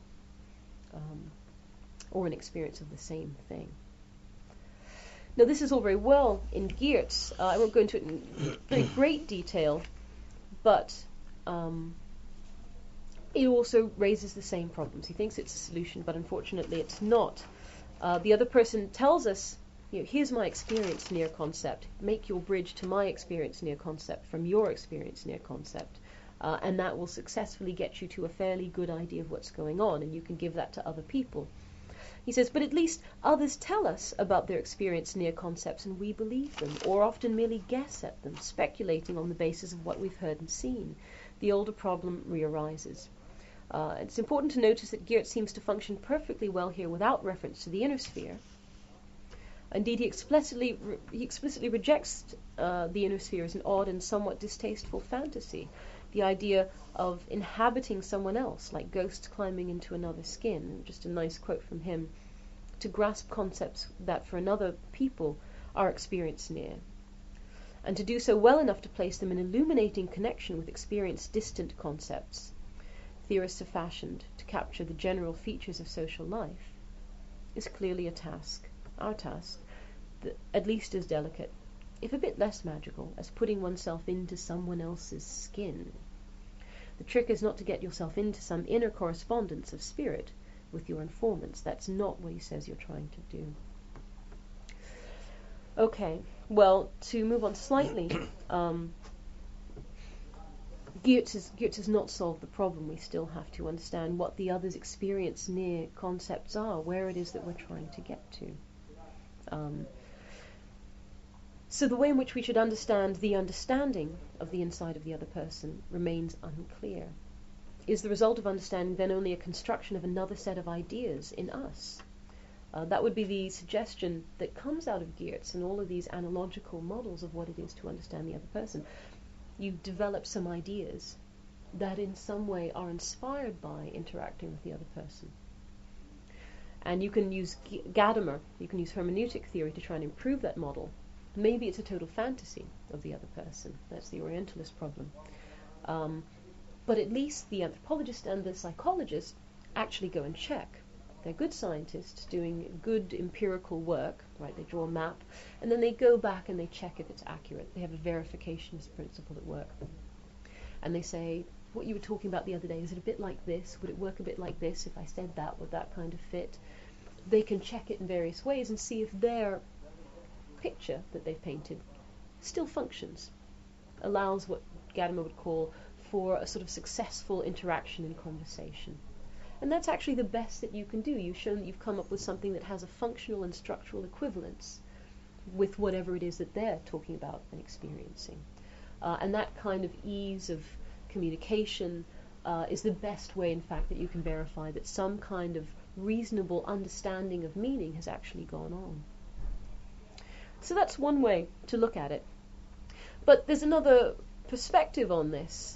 Or an experience of the same thing. Now this is all very well in Geertz. I won't go into it in very great detail, but it also raises the same problems. He thinks it's a solution, but unfortunately it's not. The other person tells us, here's my experience near concept. Make your bridge to my experience near concept from your experience near concept. And that will successfully get you to a fairly good idea of what's going on, and you can give that to other people. He says, but at least others tell us about their experience near concepts, and we believe them, or often merely guess at them, speculating on the basis of what we've heard and seen. The older problem re-arises. It's important to notice that Geertz seems to function perfectly well here without reference to the inner sphere. Indeed, he explicitly rejects the inner sphere as an odd and somewhat distasteful fantasy, the idea of inhabiting someone else, like ghosts climbing into another skin. Just a nice quote from him. To grasp concepts that for another people are experienced near, and to do so well enough to place them in illuminating connection with experienced distant concepts theorists have fashioned to capture the general features of social life, is clearly a task, our task, that at least as delicate, if a bit less magical, as putting oneself into someone else's skin. The trick is not to get yourself into some inner correspondence of spirit with your informants. That's not what he says you're trying to do. Okay, well, to move on slightly, Geertz has not solved the problem. We still have to understand what the other's experience near concepts are, where it is that we're trying to get to. So the way in which we should understand the understanding of the inside of the other person remains unclear. Is the result of understanding then only a construction of another set of ideas in us? That would be the suggestion that comes out of Geertz and all of these analogical models of what it is to understand the other person. You develop some ideas that in some way are inspired by interacting with the other person. And you can use Gadamer, you can use hermeneutic theory to try and improve that model. Maybe it's a total fantasy of the other person. That's the Orientalist problem. But at least the anthropologist and the psychologist actually go and check. They're good scientists doing good empirical work, right? They draw a map, and then they go back and they check if it's accurate. They have a verificationist principle at work. And they say, what you were talking about the other day, is it a bit like this? Would it work a bit like this? If I said that, would that kind of fit? They can check it in various ways and see if their picture that they've painted still functions, allows what Gadamer would call for a sort of successful interaction and conversation. And that's actually the best that you can do. You've shown that you've come up with something that has a functional and structural equivalence with whatever it is that they're talking about and experiencing. And that kind of ease of communication is the best way, in fact, that you can verify that some kind of reasonable understanding of meaning has actually gone on. So that's one way to look at it. But there's another perspective on this.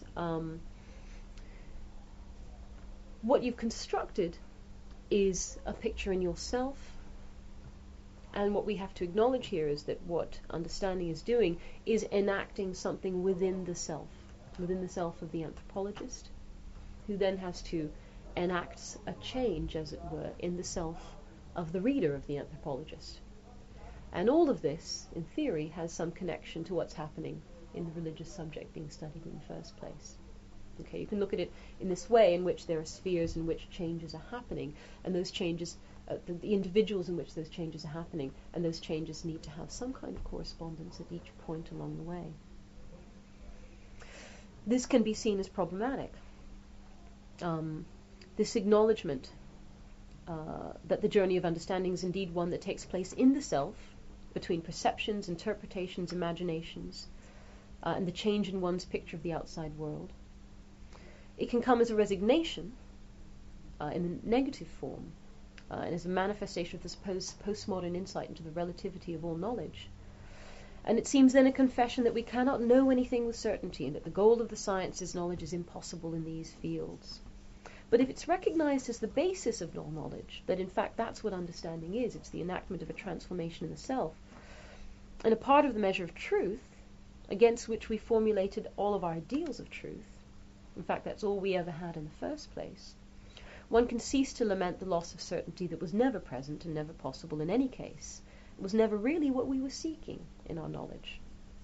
What you've constructed is a picture in yourself, and what we have to acknowledge here is that what understanding is doing is enacting something within the self of the anthropologist, who then has to enact a change, as it were, in the self of the reader of the anthropologist. And all of this, in theory, has some connection to what's happening in the religious subject being studied in the first place. Okay, you can look at it in this way, in which there are spheres in which changes are happening, and those changes, the individuals in which those changes are happening, and those changes need to have some kind of correspondence at each point along the way. This can be seen as problematic. This acknowledgement that the journey of understanding is indeed one that takes place in the self, between perceptions, interpretations, imaginations, and the change in one's picture of the outside world. It can come as a resignation in a negative form, and as a manifestation of this postmodern insight into the relativity of all knowledge. And it seems then a confession that we cannot know anything with certainty, and that the goal of the sciences knowledge is impossible in these fields. But if it's recognized as the basis of all knowledge, that in fact that's what understanding is, it's the enactment of a transformation in the self, and a part of the measure of truth, against which we formulated all of our ideals of truth, in fact that's all we ever had in the first place, one can cease to lament the loss of certainty that was never present and never possible in any case. It was never really what we were seeking in our knowledge.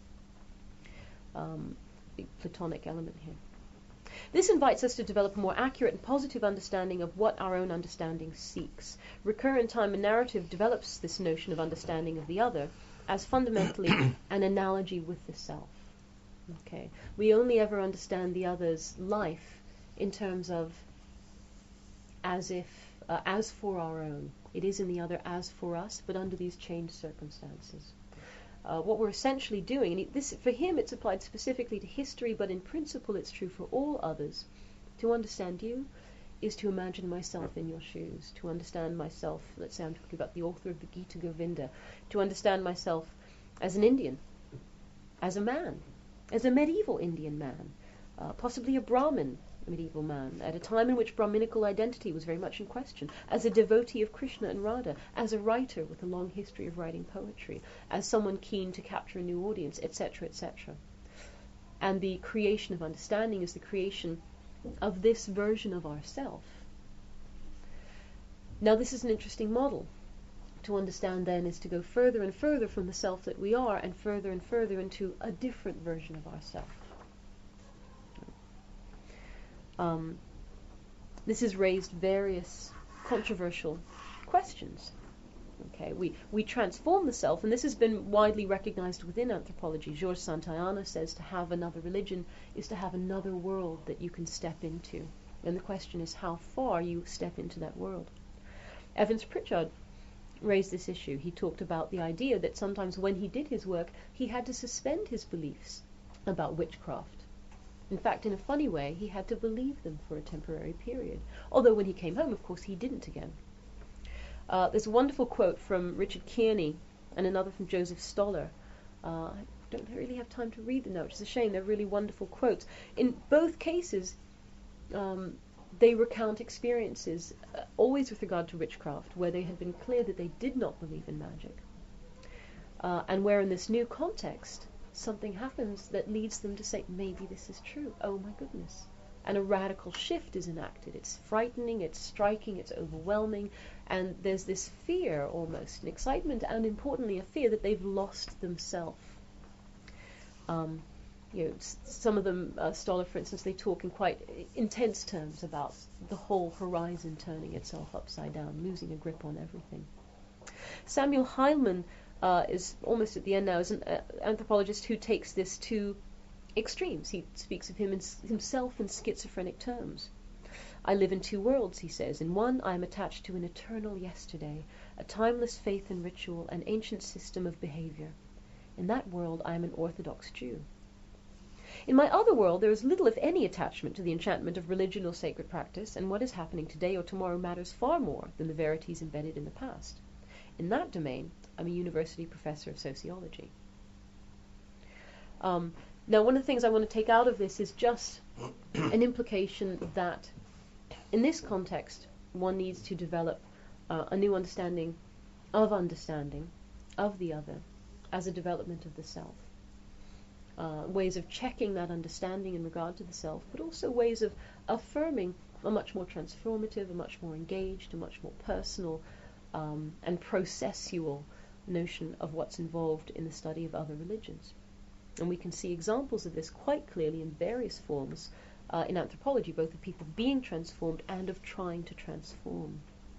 Big Platonic element here. This invites us to develop a more accurate and positive understanding of what our own understanding seeks. Recurrent time and narrative develops this notion of understanding of the other as fundamentally an analogy with the self. Okay, we only ever understand the other's life in terms of as if, as for our own. It is in the other as for us, but under these changed circumstances. What we're essentially doing, and this for him it's applied specifically to history, but in principle it's true for all others. To understand you is to imagine myself in your shoes, to understand myself, let's say I'm talking about the author of the Gita Govinda, to understand myself as an Indian, as a man, as a medieval Indian man, possibly a Brahmin medieval man, at a time in which Brahminical identity was very much in question, as a devotee of Krishna and Radha, as a writer with a long history of writing poetry, as someone keen to capture a new audience, etc., etc. And the creation of understanding is the creation of this version of ourself. Now this is an interesting model, to understand then is to go further and further from the self that we are and further into a different version of ourself. This has raised various controversial questions. Okay, we transform the self, and this has been widely recognized within anthropology. George Santayana says to have another religion is to have another world that you can step into. And the question is how far you step into that world. Evans Pritchard raised this issue. He talked about the idea that sometimes when he did his work, he had to suspend his beliefs about witchcraft. In fact, in a funny way, he had to believe them for a temporary period. Although when he came home, of course, he didn't again. There's a wonderful quote from Richard Kearney and another from Joseph Stoller. I don't really have time to read them now, which is a shame. They're really wonderful quotes. In both cases, they recount experiences, always with regard to witchcraft, where they had been clear that they did not believe in magic. And where in this new context, something happens that leads them to say, maybe this is true. Oh my goodness. And a radical shift is enacted. It's frightening, it's striking, it's overwhelming, and there's this fear almost, an excitement, and importantly a fear that they've lost themselves. Some of them, Stoller for instance, they talk in quite intense terms about the whole horizon turning itself upside down, losing a grip on everything. Samuel Heilman is almost at the end now, is an anthropologist who takes this to extremes. He speaks of himself in schizophrenic terms. I live in two worlds, he says. In one, I am attached to an eternal yesterday, a timeless faith and ritual, an ancient system of behavior. In that world, I am an Orthodox Jew. In my other world, there is little, if any, attachment to the enchantment of religion or sacred practice, and what is happening today or tomorrow matters far more than the verities embedded in the past. In that domain, I'm a university professor of sociology. Now, one of the things I want to take out of this is just an implication that in this context, one needs to develop a new understanding of the other as a development of the self. Ways of checking that understanding in regard to the self, but also ways of affirming a much more transformative, a much more engaged, a much more personal and processual notion of what's involved in the study of other religions. And we can see examples of this quite clearly in various forms in anthropology, both of people being transformed and of trying to transform.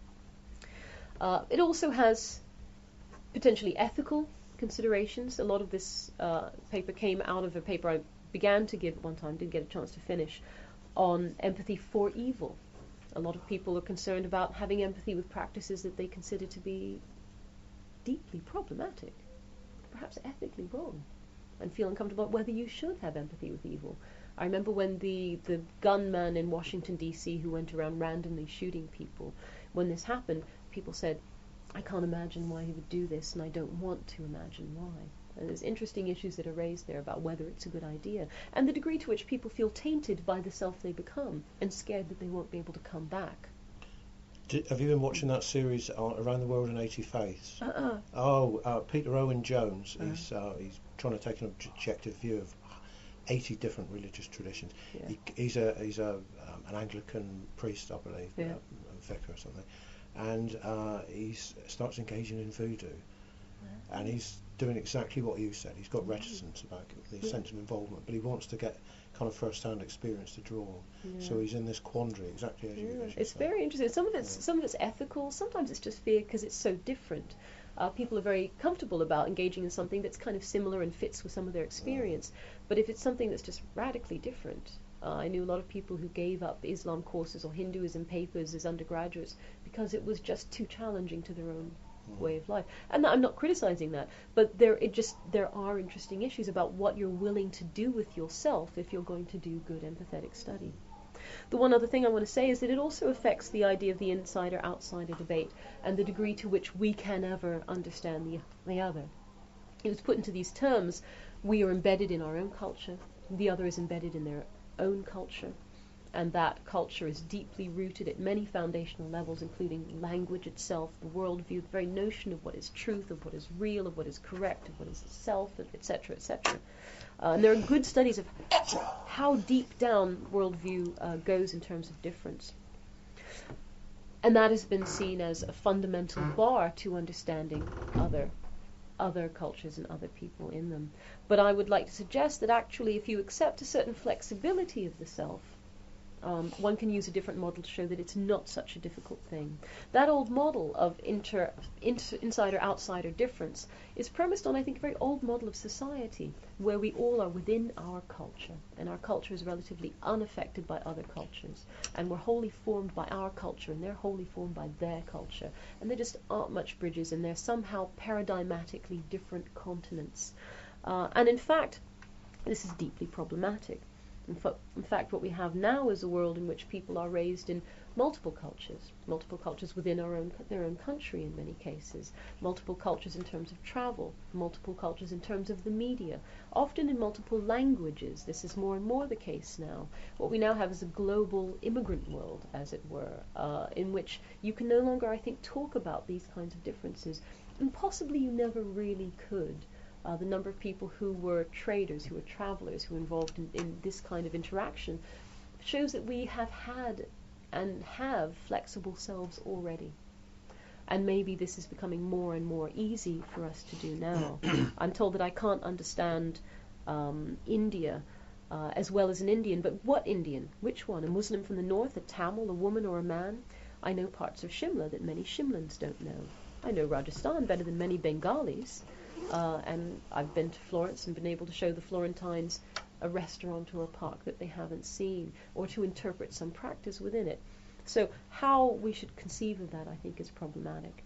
It also has potentially ethical considerations. A lot of this paper came out of a paper I began to give at one time, didn't get a chance to finish, on empathy for evil. A lot of people are concerned about having empathy with practices that they consider to be deeply problematic, perhaps ethically wrong, and feel uncomfortable whether you should have empathy with evil. I remember when the gunman in Washington, D.C., who went around randomly shooting people, when this happened, people said, I can't imagine why he would do this, and I don't want to imagine why. And there's interesting issues that are raised there about whether it's a good idea, and the degree to which people feel tainted by the self they become, and scared that they won't be able to come back. Have you been watching that series Around the World in 80 Faiths? Peter Owen Jones, he's trying to take an objective view of 80 different religious traditions. Yeah. He's an Anglican priest, I believe, a vicar or something, and he starts engaging in voodoo, and he's doing exactly what you said. He's got reticence about the sense of involvement, but he wants to get kind of first-hand experience to draw on. So he's in this quandary, exactly as you It's say. Very interesting. Some of it's ethical. Sometimes it's just fear because it's so different. People are very comfortable about engaging in something that's kind of similar and fits with some of their experience. But if it's something that's just radically different, I knew a lot of people who gave up Islam courses or Hinduism papers as undergraduates because it was just too challenging to their own way of life. And I'm not criticizing that, but there are interesting issues about what you're willing to do with yourself if you're going to do good empathetic study. The one other thing I want to say is that it also affects the idea of the insider-outsider debate and the degree to which we can ever understand the other. It was put into these terms: we are embedded in our own culture, the other is embedded in their own culture, and that culture is deeply rooted at many foundational levels, including language itself, the worldview, the very notion of what is truth, of what is real, of what is correct, of what is self, etc., etc. And there are good studies of how deep down worldview goes in terms of difference. And that has been seen as a fundamental bar to understanding other cultures and other people in them. But I would like to suggest that actually if you accept a certain flexibility of the self, one can use a different model to show that it's not such a difficult thing. That old model of insider-outsider difference is premised on, I think, a very old model of society, where we all are within our culture, and our culture is relatively unaffected by other cultures, and we're wholly formed by our culture, and they're wholly formed by their culture, and there just aren't much bridges, and they're somehow paradigmatically different continents. And in fact, this is deeply problematic. In fact, what we have now is a world in which people are raised in multiple cultures within their own country in many cases, multiple cultures in terms of travel, multiple cultures in terms of the media, often in multiple languages. This is more and more the case now. What we now have is a global immigrant world, as it were, in which you can no longer, I think, talk about these kinds of differences, and possibly you never really could. The number of people who were traders, who were travelers, who were involved in this kind of interaction shows that we have had and have flexible selves already. And maybe this is becoming more and more easy for us to do now. I'm told that I can't understand India as well as an Indian, but what Indian? Which one? A Muslim from the north, a Tamil, a woman or a man? I know parts of Shimla that many Shimlans don't know. I know Rajasthan better than many Bengalis. And I've been to Florence and been able to show the Florentines a restaurant or a park that they haven't seen, or to interpret some practice within it. So how we should conceive of that, I think, is problematic.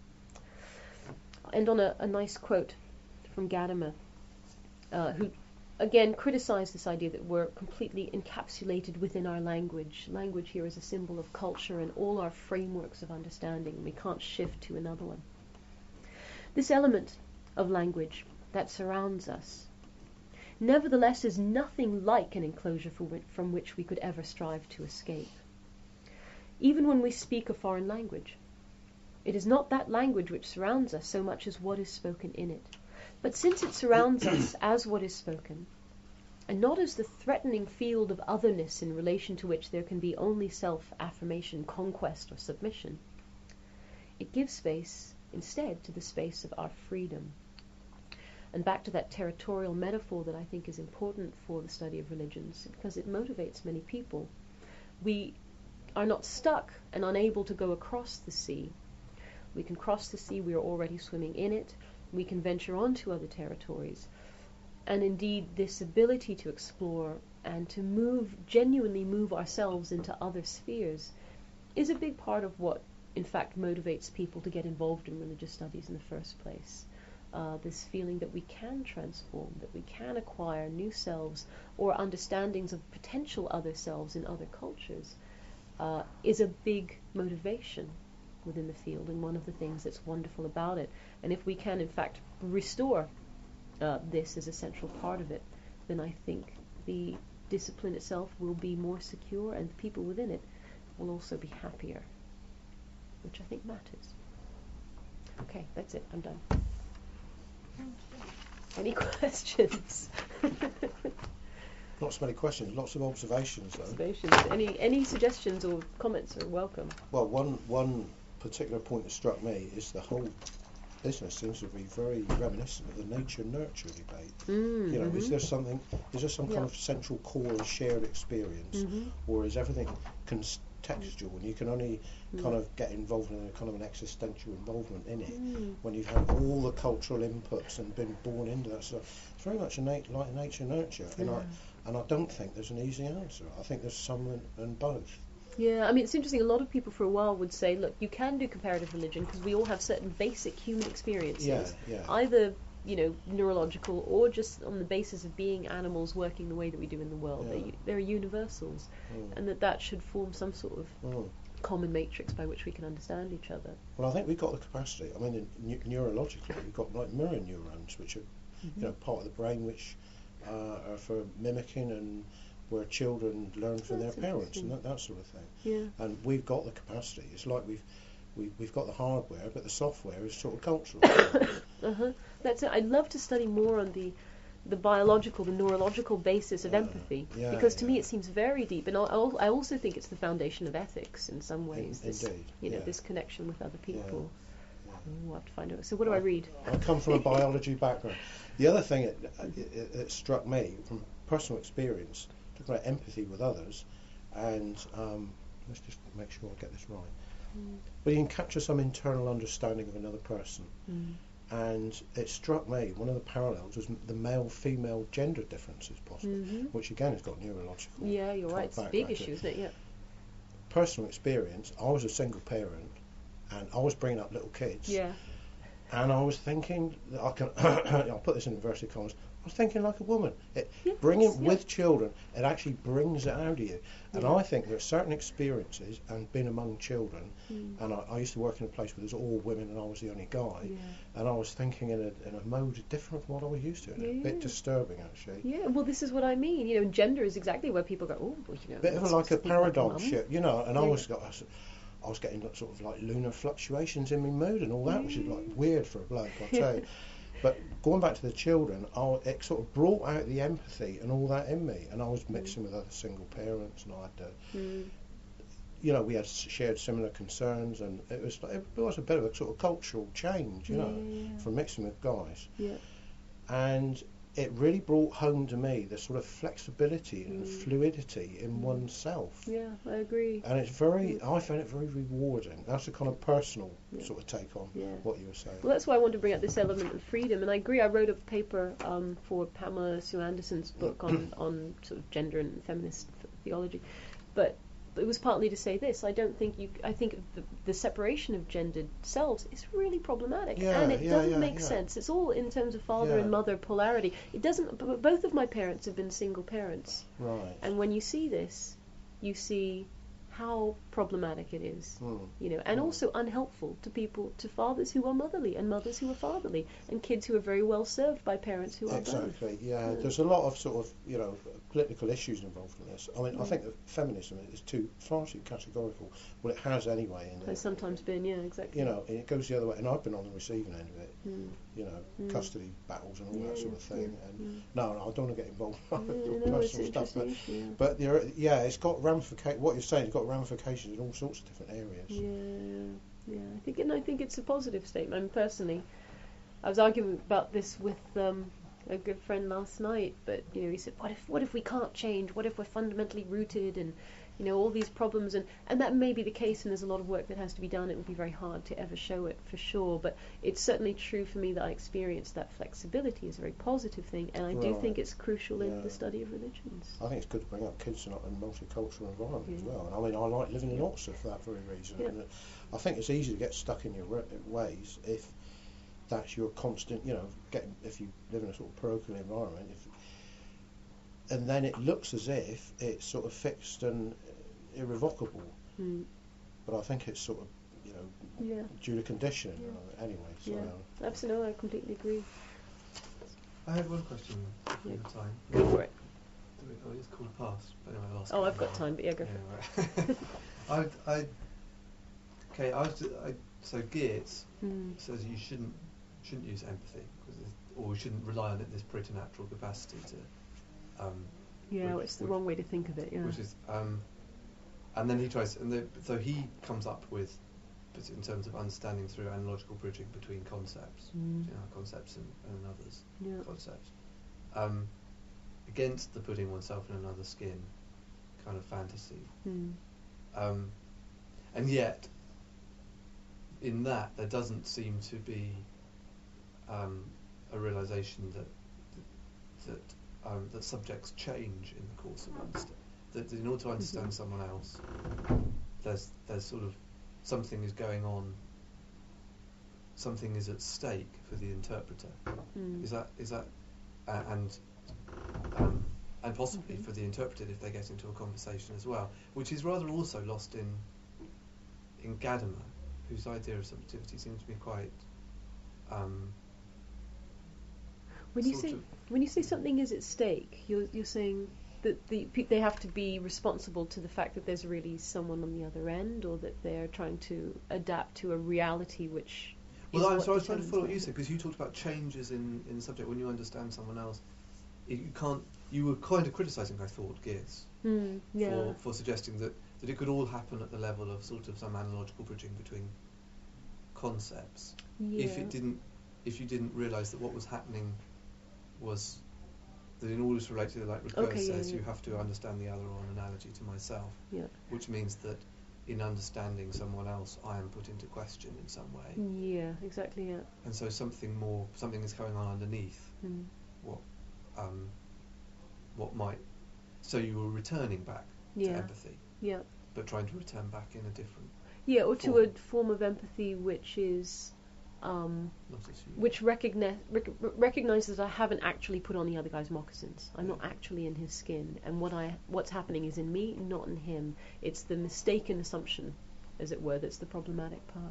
I'll end on a nice quote from Gadamer, who again criticized this idea that we're completely encapsulated within our language. Language here is a symbol of culture and all our frameworks of understanding. We can't shift to another one. This element of language that surrounds us nevertheless is nothing like an enclosure from which we could ever strive to escape. Even when we speak a foreign language, it is not that language which surrounds us so much as what is spoken in it. But since it surrounds us as what is spoken, and not as the threatening field of otherness in relation to which there can be only self-affirmation, conquest, or submission, it gives space instead to the space of our freedom. And back to that territorial metaphor that I think is important for the study of religions, because it motivates many people. We are not stuck and unable to go across the sea. We can cross the sea, we are already swimming in it. We can venture onto other territories. And indeed, this ability to explore and to genuinely move ourselves into other spheres is a big part of what, in fact, motivates people to get involved in religious studies in the first place. This feeling that we can transform, that we can acquire new selves or understandings of potential other selves in other cultures is a big motivation within the field, and one of the things that's wonderful about it. And if we can, in fact, restore this as a central part of it, then I think the discipline itself will be more secure, and the people within it will also be happier, which I think matters. Okay, that's it. I'm done. Any questions? Not so many questions, lots of observations though. Observations. Any suggestions or comments are welcome. Well, one particular point that struck me is the whole business seems to be very reminiscent of the nature-nurture debate. You know, is there some kind of central core of shared experience, or is everything contextual, and you can only kind of get involved in a kind of an existential involvement in it when you've had all the cultural inputs and been born into that stuff? It's very much like nature-nurture, and I don't think there's an easy answer. I think there's some and both. Yeah, I mean, it's interesting. A lot of people for a while would say, look, you can do comparative religion because we all have certain basic human experiences, either, you know, neurological or just on the basis of being animals working the way that we do in the world. They're universals, and that should form some sort of common matrix by which we can understand each other. Well, I think we've got the capacity. I mean, neurologically, we've got like mirror neurons, which are you know, part of the brain which are for mimicking and where children learn from their parents and that sort of thing. Yeah. And we've got the capacity. It's like we've got the hardware, but the software is sort of cultural. That's it. I'd love to study more on the the biological, the neurological basis of empathy. Yeah, because to me yeah. it seems very deep, and I also think it's the foundation of ethics in some ways. Indeed. This connection with other people. Yeah. We'll have to find out. So what do I read? I come from a biology background. The other thing that struck me from personal experience, talking about empathy with others, and let's just make sure I get this right. But you can capture some internal understanding of another person. And it struck me, one of the parallels was the male-female gender differences possibly, which again has got neurological. Yeah, you're right. It's a big issue, isn't it? Yeah. Personal experience, I was a single parent and I was bringing up little kids. Yeah. And I was thinking, that I'll put this in inverted commas, I was thinking like a woman. With children, it actually brings it out of you. And I think there are certain experiences, and being among children, and I used to work in a place where there's all women and I was the only guy, and I was thinking in a mode different from what I was used to, and a bit disturbing actually. Yeah, well this is what I mean, gender is exactly where people go, oh, well, bit of like a paradigm shift, and I was getting sort of like lunar fluctuations in my mood and all that, which is like weird for a bloke, I'll tell you. But going back to the children, it sort of brought out the empathy and all that in me, and I was mixing with other single parents, and I had we had shared similar concerns, and it was a bit of a sort of cultural change, from mixing with guys. Yeah. And it really brought home to me the sort of flexibility and fluidity in oneself. Yeah, I agree. And it's I found it very rewarding. That's a kind of personal sort of take on what you were saying. Well, that's why I wanted to bring up this element of freedom, and I agree. I wrote a paper for Pamela Sue Anderson's book on sort of gender and feminist theology, but it was partly to say this. I think the separation of gendered selves is really problematic, and it doesn't make sense. It's all in terms of father and mother polarity. It doesn't. Both of my parents have been single parents, right? And when you see this, you see how problematic it is, and also unhelpful to fathers who are motherly and mothers who are fatherly, and kids who are very well served by parents who are both. Exactly. Yeah. There's a lot of sort of political issues involved in this. I mean, I think that feminism is far too categorical. Well, it has anyway. It's sometimes been, exactly. And it goes the other way, and I've been on the receiving end of it. Custody battles and all that sort of thing. And no, I don't want to get involved in personal stuff. But it's got ramifications. What you're saying has got ramifications in all sorts of different areas. Yeah. I think it's a positive statement. I mean, personally, I was arguing about this with a good friend last night, but he said, what if we can't change? What if we're fundamentally rooted and all these problems, and that may be the case, and there's a lot of work that has to be done. It would be very hard to ever show it for sure, but it's certainly true for me that I experience that flexibility as a very positive thing, and I do think it's crucial in the study of religions. I think it's good to bring up kids in a multicultural environment as well. And I mean, I like living in Oxford for that very reason. And I think it's easy to get stuck in your ways if that's your constant, if you live in a sort of parochial environment, and then it looks as if it's sort of fixed and irrevocable. But I think it's sort of, due to condition. Anyway, so absolutely, I completely agree. I have one question if you have time. Go for it. Oh, it's called past, but anyway, I'll ask it. I've got time, but go for it. So Geertz says you shouldn't use empathy, or we shouldn't rely on it, this preternatural capacity to. It's the wrong way to think of it. Yeah. Which is, and then he tries, so he comes up with, in terms of understanding through analogical bridging between concepts, concepts and others' concepts, against the putting oneself in another skin kind of fantasy, and yet in that there doesn't seem to be a realization that subjects change in the course of understanding. That in order to understand someone else, there's sort of something is going on. Something is at stake for the interpreter. Is that and possibly for the interpreted if they get into a conversation as well, which is rather also lost in Gadamer, whose idea of subjectivity seems to be quite. When you say something is at stake, you're saying that they have to be responsible to the fact that there's really someone on the other end, or that they're trying to adapt to a reality which. Well, I was trying to follow what you said, because you talked about changes in the subject when you understand someone else. you can't. You were kind of criticising, I thought, Geertz for suggesting that it could all happen at the level of sort of some analogical bridging between concepts. If you didn't realise that what was happening was that in order to relate to, like Ricoeur says, you have to understand the other on analogy to myself, which means that in understanding someone else, I am put into question in some way. Yeah, exactly. Yeah. And so something is going on underneath what might. So you were returning back to empathy. Yeah. But trying to return back in a different. Yeah, or to a form of empathy which is. Which recognizes I haven't actually put on the other guy's moccasins. I'm not actually in his skin, and what's happening is in me, not in him. It's the mistaken assumption, as it were, that's the problematic part.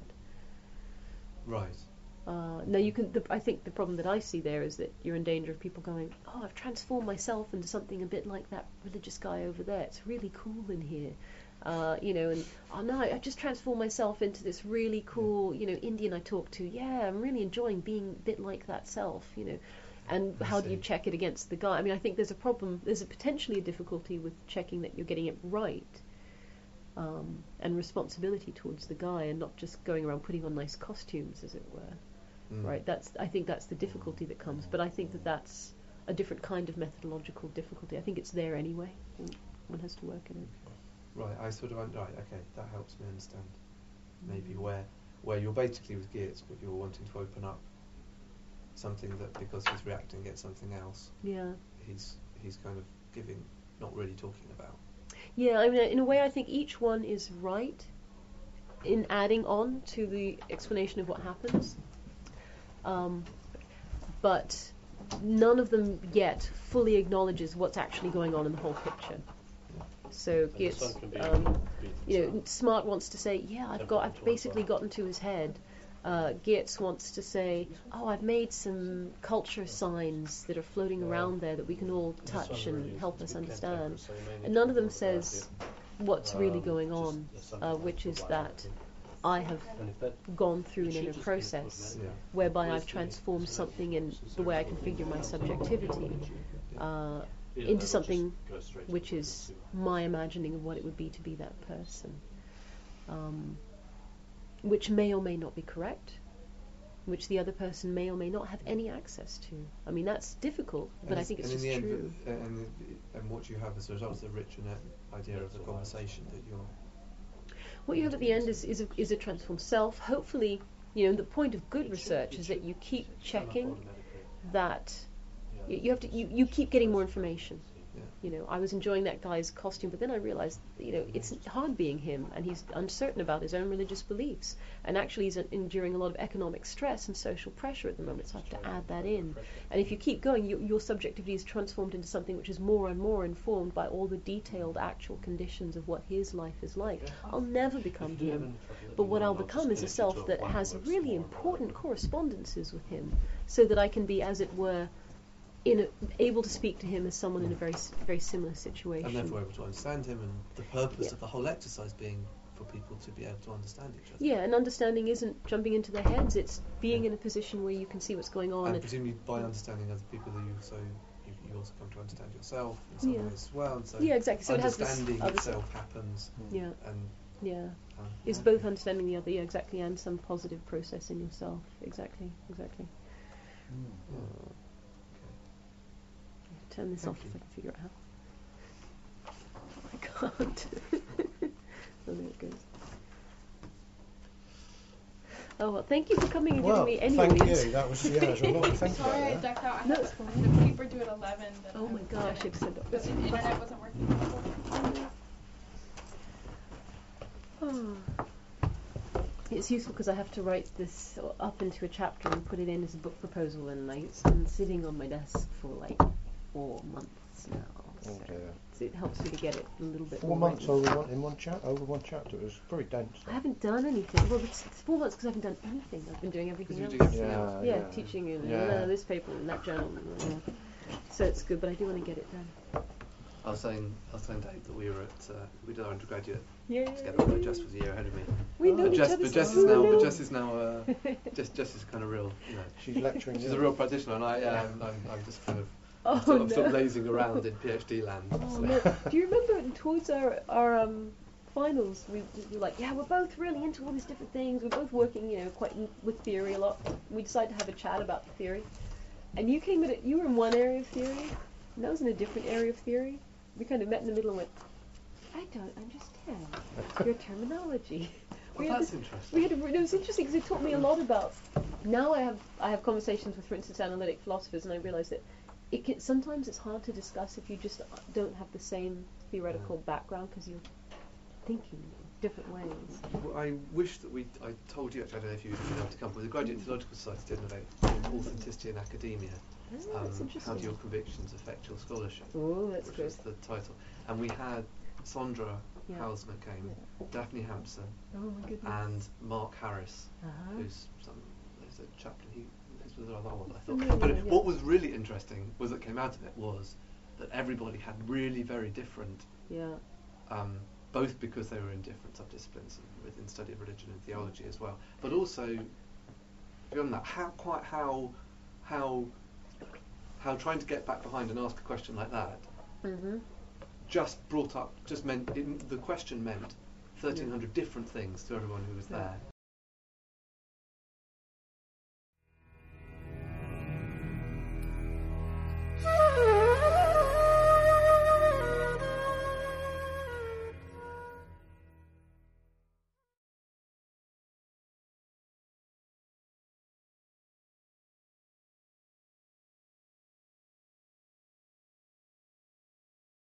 Right. Now you can. I think the problem that I see there is that you're in danger of people going, "Oh, I've transformed myself into something a bit like that religious guy over there. It's really cool in here." And no, I just transformed myself into this really cool, Indian I talk to. Yeah, I'm really enjoying being a bit like that self, And how do you check it against the guy? I mean, I think there's a problem. There's potentially a difficulty with checking that you're getting it right, and responsibility towards the guy, and not just going around putting on nice costumes, as it were. Right? I think that's the difficulty that comes. But I think that that's a different kind of methodological difficulty. I think it's there anyway. One has to work in it. Right, I sort of right. Okay, that helps me understand. Maybe where you're basically with Geertz, but you're wanting to open up something that because he's reacting against something else. Yeah. He's kind of not really talking about. Yeah, I mean, in a way, I think each one is right in adding on to the explanation of what happens, but none of them yet fully acknowledges what's actually going on in the whole picture. So Geertz, Smart wants to say, I've basically gotten to his head. Geertz wants to say, I've made some culture signs that are floating around there that we can all touch and help us understand. And none of them says what's really going on, which is that I have gone through an inner process whereby I've transformed something in the way I configure my subjectivity into something which is my imagining of what it would be to be that person, which may or may not be correct, which the other person may or may not have any access to. I mean, that's difficult, but I think it's just true. And what you have as a result is the rich idea of the conversation that you're... What you have at the end is a transformed self. Hopefully, the point of good research is that you keep checking that you keep getting more information. I was enjoying that guy's costume, but then I realized, it's hard being him, and he's uncertain about his own religious beliefs, and actually he's enduring a lot of economic stress and social pressure at the moment, so I have to add that in. And if you keep going, your subjectivity is transformed into something which is more and more informed by all the detailed actual conditions of what his life is like. I'll never become him, but what I'll become is a self that has really important correspondences with him, so that I can be, as it were, able to speak to him as someone in a very, very similar situation. And therefore able to understand him, and the purpose of the whole exercise being for people to be able to understand each other. Yeah, and understanding isn't jumping into their heads, it's being in a position where you can see what's going on. And presumably by understanding other people, you also come to understand yourself in some ways as well. And so exactly. So understanding itself happens. Is both understanding the other, exactly, and some positive process in yourself. Exactly. Turn this off if I can figure out how. I can't. Oh, there it goes. Oh, well, thank you for coming and giving me any of these. Thank you. That was a lot to think about. Sorry, I ducked out. I had the paper due at 11. Oh my gosh, I said that. The internet wasn't working. It's useful because I have to write this up into a chapter and put it in as a book proposal, and it's been sitting on my desk for like 4 months now. So it helps me to get it a little bit 4 months over one chapter. It was very dense. I haven't done anything. Well, it's 4 months because I haven't done anything. I've been doing everything else. Teaching in this paper and that journal. So it's good, but I do want to get it done. I was saying Dave that we did our undergraduate together, although Jess was a year ahead of me. We know each other. But Jess is kind of real. She's lecturing. She's a real practitioner, and I'm just kind of Oh, I'm still no. lazing around in PhD land. Oh, so. no. Do you remember towards our finals, we were like, yeah, we're both really into all these different things. We're both working, quite with theory a lot. We decided to have a chat about the theory. And you came at it, you were in one area of theory, and I was in a different area of theory. We kind of met in the middle and went, I don't understand your terminology. Well, that's interesting. It was interesting because it taught me a lot about. Now I have conversations with, for instance, analytic philosophers, and I realise that sometimes it's hard to discuss if you just don't have the same theoretical background because you're thinking different ways. Well, I wish that I told you, actually, I don't know if you'd been able to come, but the Graduate Theological Society did an authenticity in academia. Oh, that's interesting. How do your convictions affect your scholarship? Oh, that's which good. was the title. And we had Sondra Yeah. Halsner came, Daphne Hampson, Oh my goodness. and Mark Harris, Uh-huh. who's a chaplain. He's with another one, I Familiar, thought. But yeah. what was really interesting was that came out of it was that everybody had really very different, Yeah. both because they were in different subdisciplines within study of religion and theology as well, but also beyond that, how trying to get back behind and ask a question like that Mhm. just meant the question meant 1,300 different things to everyone who was there.